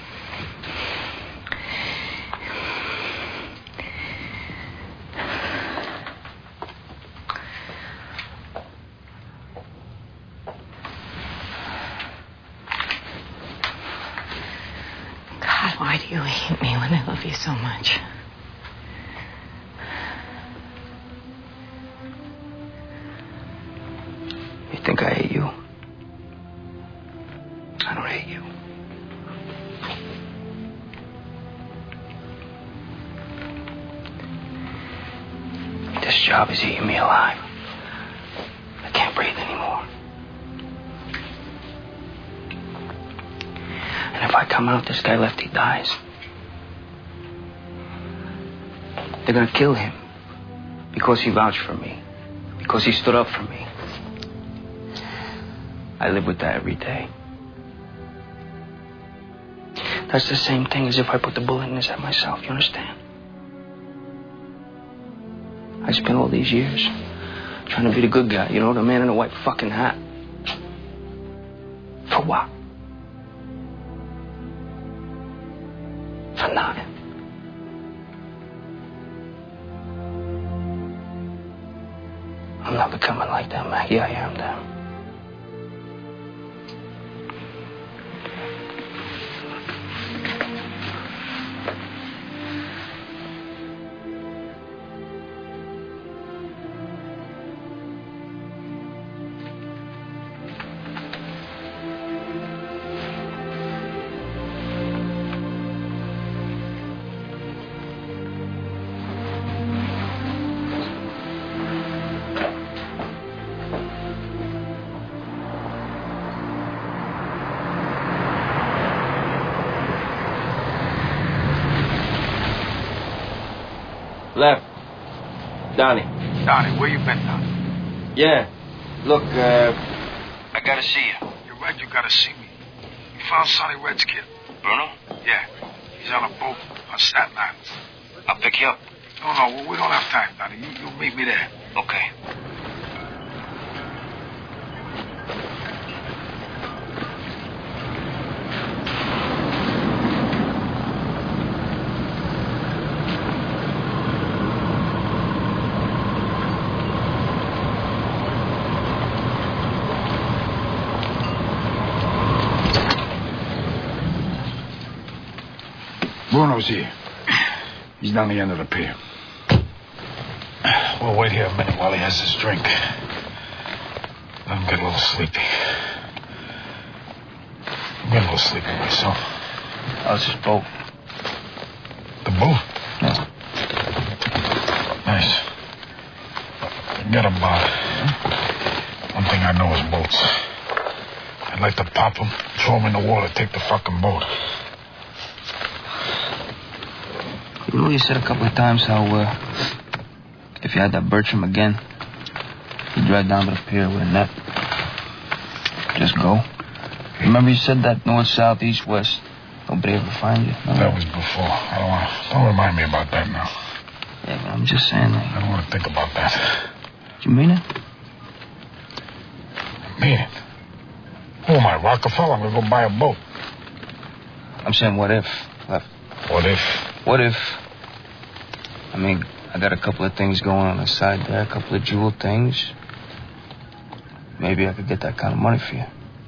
Why do you hate me when I love you so much? You think I hate you? I don't hate you. This job is eating me alive. I can't breathe anymore. And if I come out, this guy Lefty dies. They're gonna kill him. Because he vouched for me. Because he stood up for me. I live with that every day. That's the same thing as if I put the bullet in his head myself, you understand? I spent all these years trying to be the good guy, you know, the man in the white fucking hat. For what? For nothing. I'm not becoming like that, Maggie. I am that. Left. Donnie. Donnie, where you been, Donnie? Yeah. Look, uh... I gotta see you. You're right, you gotta see me. You found Sonny Red's kid. Bruno? Yeah. He's on a boat on Staten Island. I'll pick you up. No, no, we don't have time, Donnie. You, you meet me there. Okay. Bruno's here. He's down the end of the pier. We'll wait here a minute while he has his drink. Let him get a little sleepy. I'm getting a little sleepy myself. How's his boat? The boat? Yeah. Nice. Forget about it. One thing I know is boats. I'd like to pop them, throw them in the water, take the fucking boat. You know, you said a couple of times how, uh, if you had that Bertram again, you'd drive down to the pier with a net. Just go. Remember you said that north, south, east, west, nobody ever find you? No? That was before. I don't want to, don't remind me about that now. Yeah, but I'm just saying that. I don't want to think about that. You mean it? I mean it. Who am I, Rockefeller? I'm going to go buy a boat. I'm saying what if, Left. What if? What if... I mean, I got a couple of things going on the side there, a couple of jewel things. Maybe I could get that kind of money for you.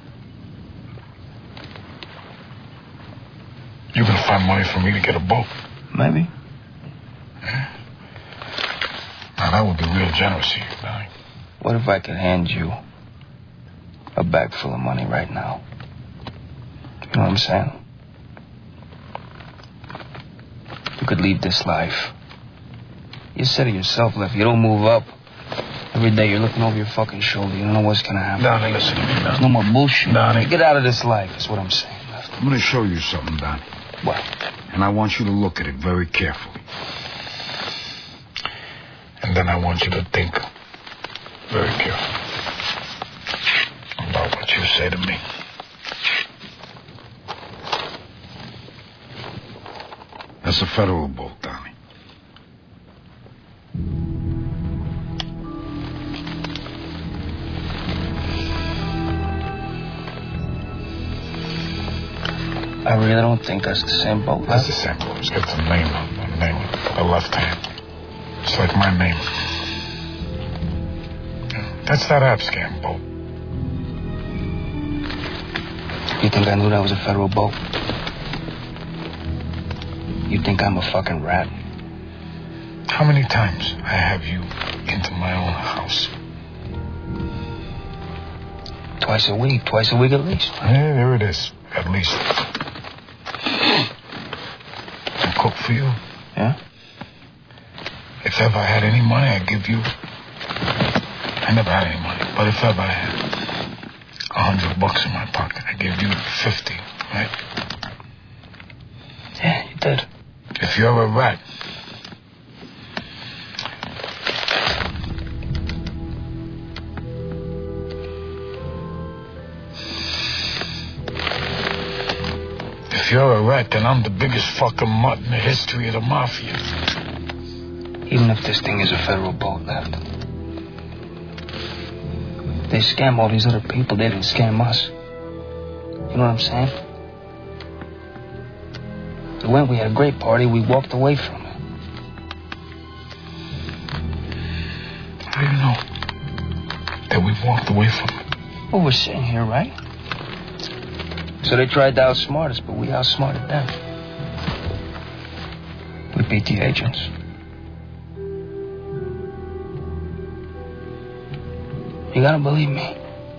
You can find money for me to get a boat? Maybe. Yeah. Now, that would be real generous of you, Donnie. What if I could hand you a bag full of money right now? You know what I'm saying? You could leave this life. You said it yourself, Left. You don't move up. Every day you're looking over your fucking shoulder. You don't know what's gonna happen. Donnie, listen to me, Donnie. There's no more bullshit. Donnie. Get out of this life, is what I'm saying, Left. I'm gonna show you something, Donnie. What? And I want you to look at it very carefully. And then I want you to think very carefully about what you say to me. That's a federal boat, Donnie. I really don't think that's the same boat. That's the same boat. It's got the name on the name on the left hand. It's like my name. That's that Abscam boat. You think I knew that was a federal boat? You think I'm a fucking rat? How many times I have you into my own house? Twice a week. Twice a week at least. Yeah, there it is. At least. I cook for you. Yeah? If ever I had any money, I'd give you... I never had any money, but if ever I had a hundred bucks in my pocket, I'd give you fifty, right? Yeah, you did. If you're a rat... If you're a rat, then I'm the biggest fucking mutt in the history of the mafia. Even if this thing is a federal boat, Left. They scam all these other people. They didn't scam us. You know what I'm saying? We went, we had a great party. We walked away from it. How do you know? we've walked away from it. Well, we're sitting here, right? So they tried to outsmart us, but we outsmarted them. We beat the agents. You gotta believe me.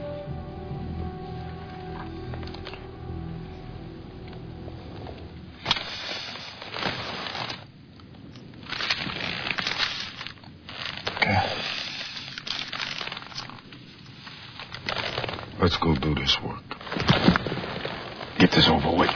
Let's go do this work. Get this over with.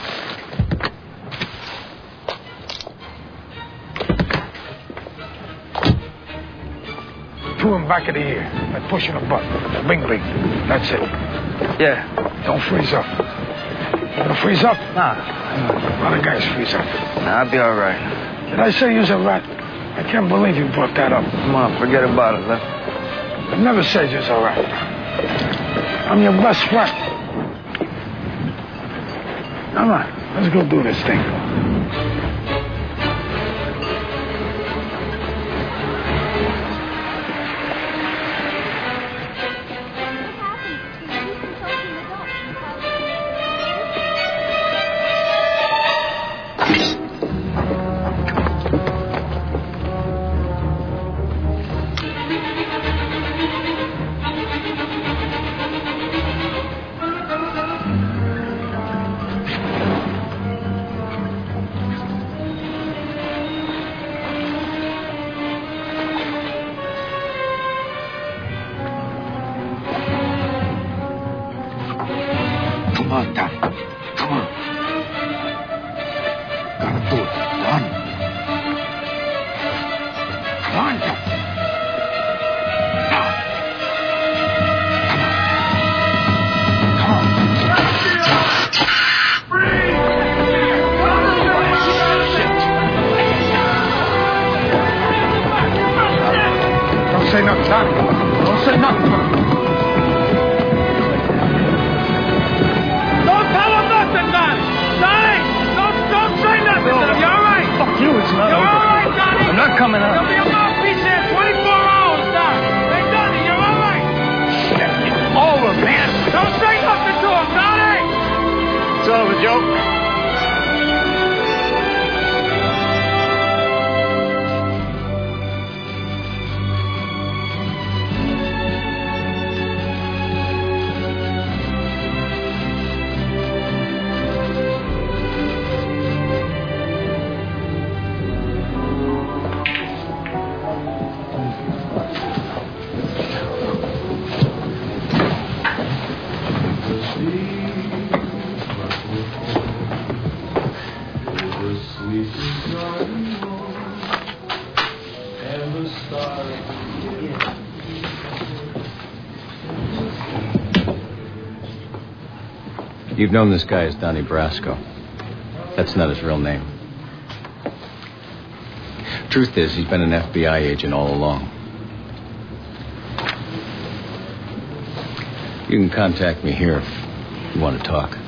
Two in back of the ear. Like pushing a button. Bing, bing. That's it. Yeah. Don't freeze up. You gonna freeze up? Nah. A lot of guys freeze up. Nah, I'll be all right. Did I say you's a rat? I can't believe you brought that up. Come on, forget about it, Left. I never said you's a rat. I'm your best friend. Come on, let's go do this thing. Come on, Donnie. Come on. Gotta do it. Donnie. Come on, Donnie. Now. Come on. Don't say nothing, Donnie. Don't say nothing. You, it's not you're over. all right, Donnie. I'm not coming out. There'll be a mouthpiece here twenty-four hours, Doc. Hey, Donnie, you're all right. It's over, man. Don't say nothing to him, Donnie. It's over, Joe. You've known this guy as Donnie Brasco. That's not his real name. Truth is, he's been an F B I agent all along. You can contact me here if you want to talk.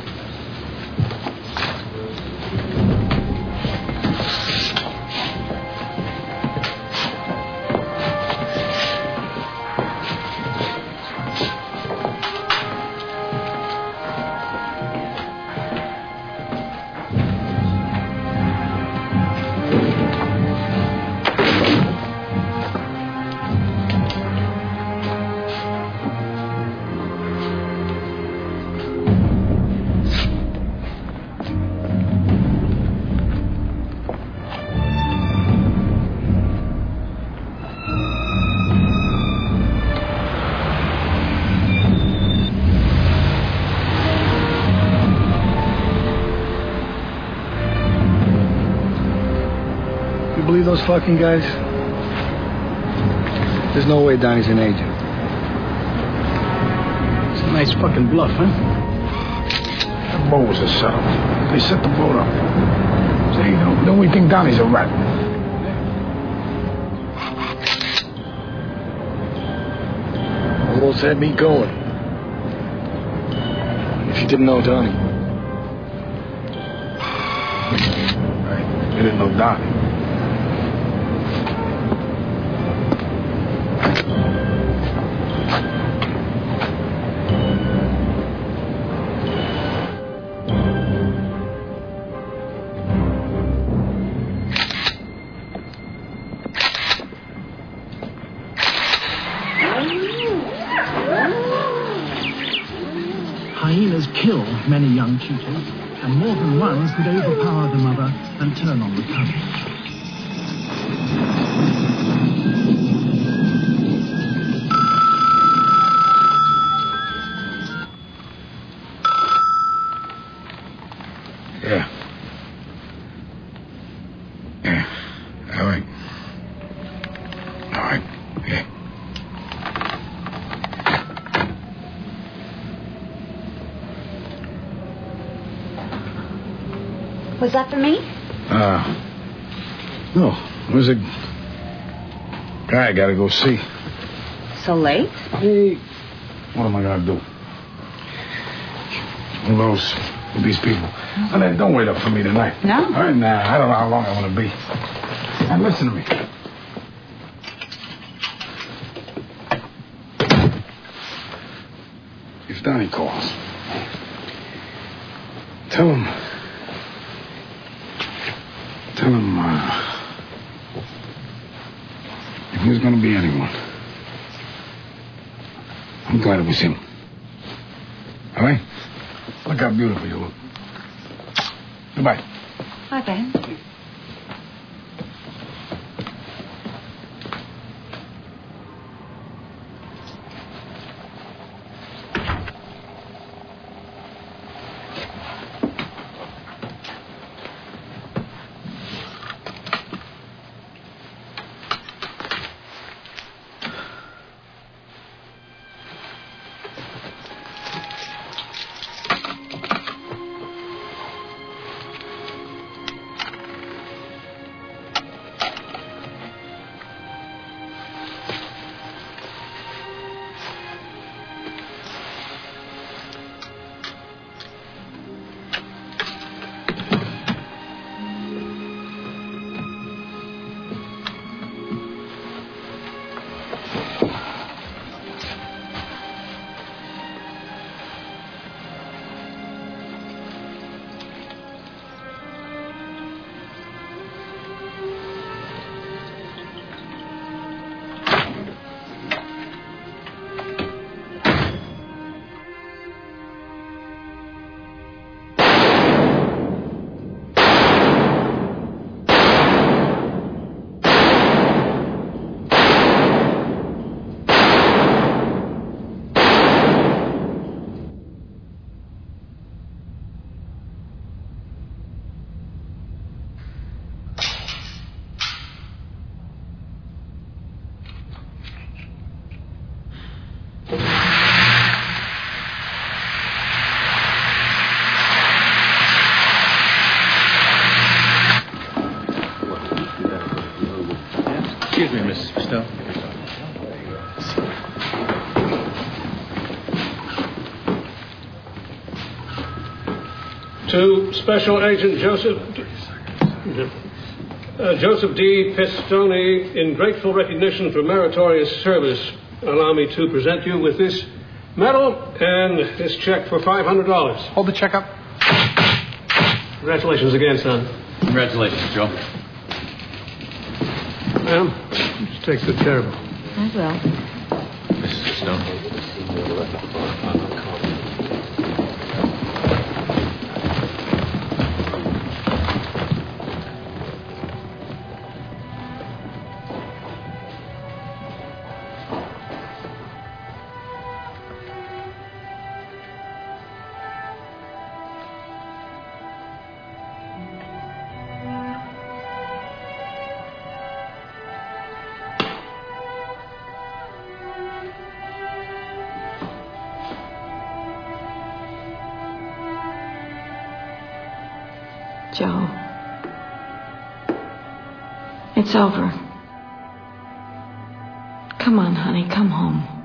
Believe those fucking guys? There's no way Donnie's an agent. It's a nice fucking bluff, huh? That boat was a setup. They set the boat up. Say, don't, don't we think Donnie's a rat? Almost had me going. If you didn't know Donnie. Right. You didn't know Donnie. Hyenas kill many young cheetahs, and more than one could overpower the mother and turn on the cubs. Yeah. Yeah. All right. All right. Yeah. Was that for me? Uh, no. There's a guy I gotta go see. So late? Hey, what am I gonna do? Who knows with these people? And then don't wait up for me tonight. No? All right, nah, I don't know how long I want to be. And listen to me. If Donnie calls, tell him... Tell him, uh... if there's gonna be anyone, I'm glad it was him. All right? Look how beautiful you look. Goodbye. Bye, Ben. Excuse me, Missus Bristow. To Special Agent Joseph... Uh, Joseph D. Pistone, in grateful recognition for meritorious service, allow me to present you with this medal and this check for five hundred dollars. Hold the check up. Congratulations again, son. Congratulations, Joe. Ma'am, just take good care of him. I will. Missus Bristow. Joe. It's over. Come on, honey, come home.